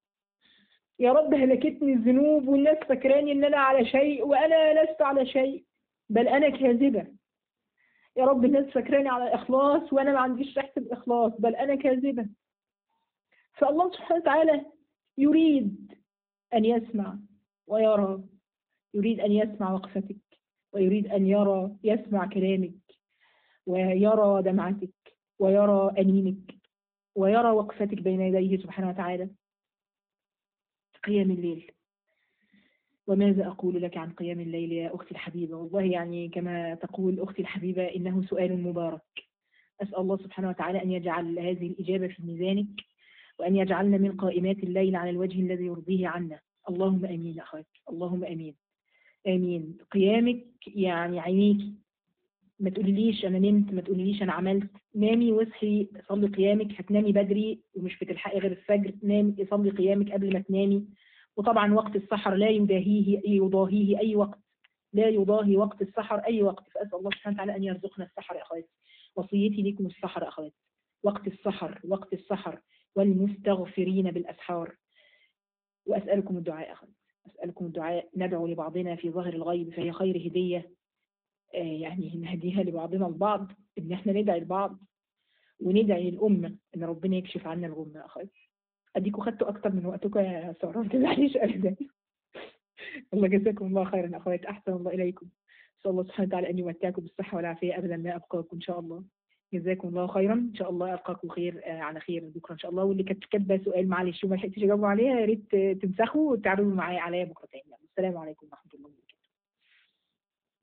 يا رب هلكتني الذنوب والناس فاكراني ان انا على شيء وانا لست على شيء بل انا كاذبه، يا رب الناس فاكراني على اخلاص وانا ما عنديش ريحه الاخلاص بل انا كاذبه. فالله سبحانه وتعالى يريد ان يسمع ويرى، يريد ان يسمع وقفتك ويريد ان يرى يسمع كلامك ويرى دمعتك ويرى انينك ويرى وقفتك بين يديه سبحانه وتعالى. قيام الليل، وماذا أقول لك عن قيام الليل يا أختي الحبيبة؟ والله يعني كما تقول أختي الحبيبة إنه سؤال مبارك. أسأل الله سبحانه وتعالى أن يجعل هذه الإجابة في ميزانك وأن يجعلنا من قائمات الليل على الوجه الذي يرضيه عنا. اللهم أمين أخوات، اللهم أمين آمين. قيامك يعني عينيكي، ما تقوليليش أنا نمت، ما تقوليليش أنا عملت. نامي واصحي صلي قيامك، هتنامي بدري ومش بتلحقي غير الفجر، نامي صلي قيامك قبل ما تنامي. وطبعا وقت السحر لا يداهيه يضاهيه أي وقت، لا يضاهي وقت السحر أي وقت. فأسأل الله سبحانه وتعالى أن يرزقنا السحر يا أخواتي. وصيتي لكم السحر يا أخواتي، وقت السحر، وقت السحر، والمستغفرين بالأسحار. وأسألكم الدعاء يا أخواتي، أسألكم الدعاء. ندعو لبعضنا في ظاهر الغيب فهي خير هدية، يعني نهديها لبعضنا البعض، إن احنا ندعي لبعض وندعي للأمة إن ربنا يكشف عنا الغمة يا أخواتي. أديكوا خدتوا أكتر من وقتكم يا سارة، ما تزعليش أبدا. الله جزاكم الله خيرا أخوات، أحسن الله إليكم. أسأل الله سبحانه وتعالى أن يمتعكم بالصحة والعافية أبدا ما أبقاكم إن شاء الله. جزاكم الله خيرا، إن شاء الله ألقاكم خير آه على خير بكرة إن شاء الله. واللي كانت كاتبة سؤال معلش وما لحقتش أجاوب عليها يا ريت تنسخوا وتعرضوا معايا عليا بكرة تاني. السلام عليكم ورحمة الله.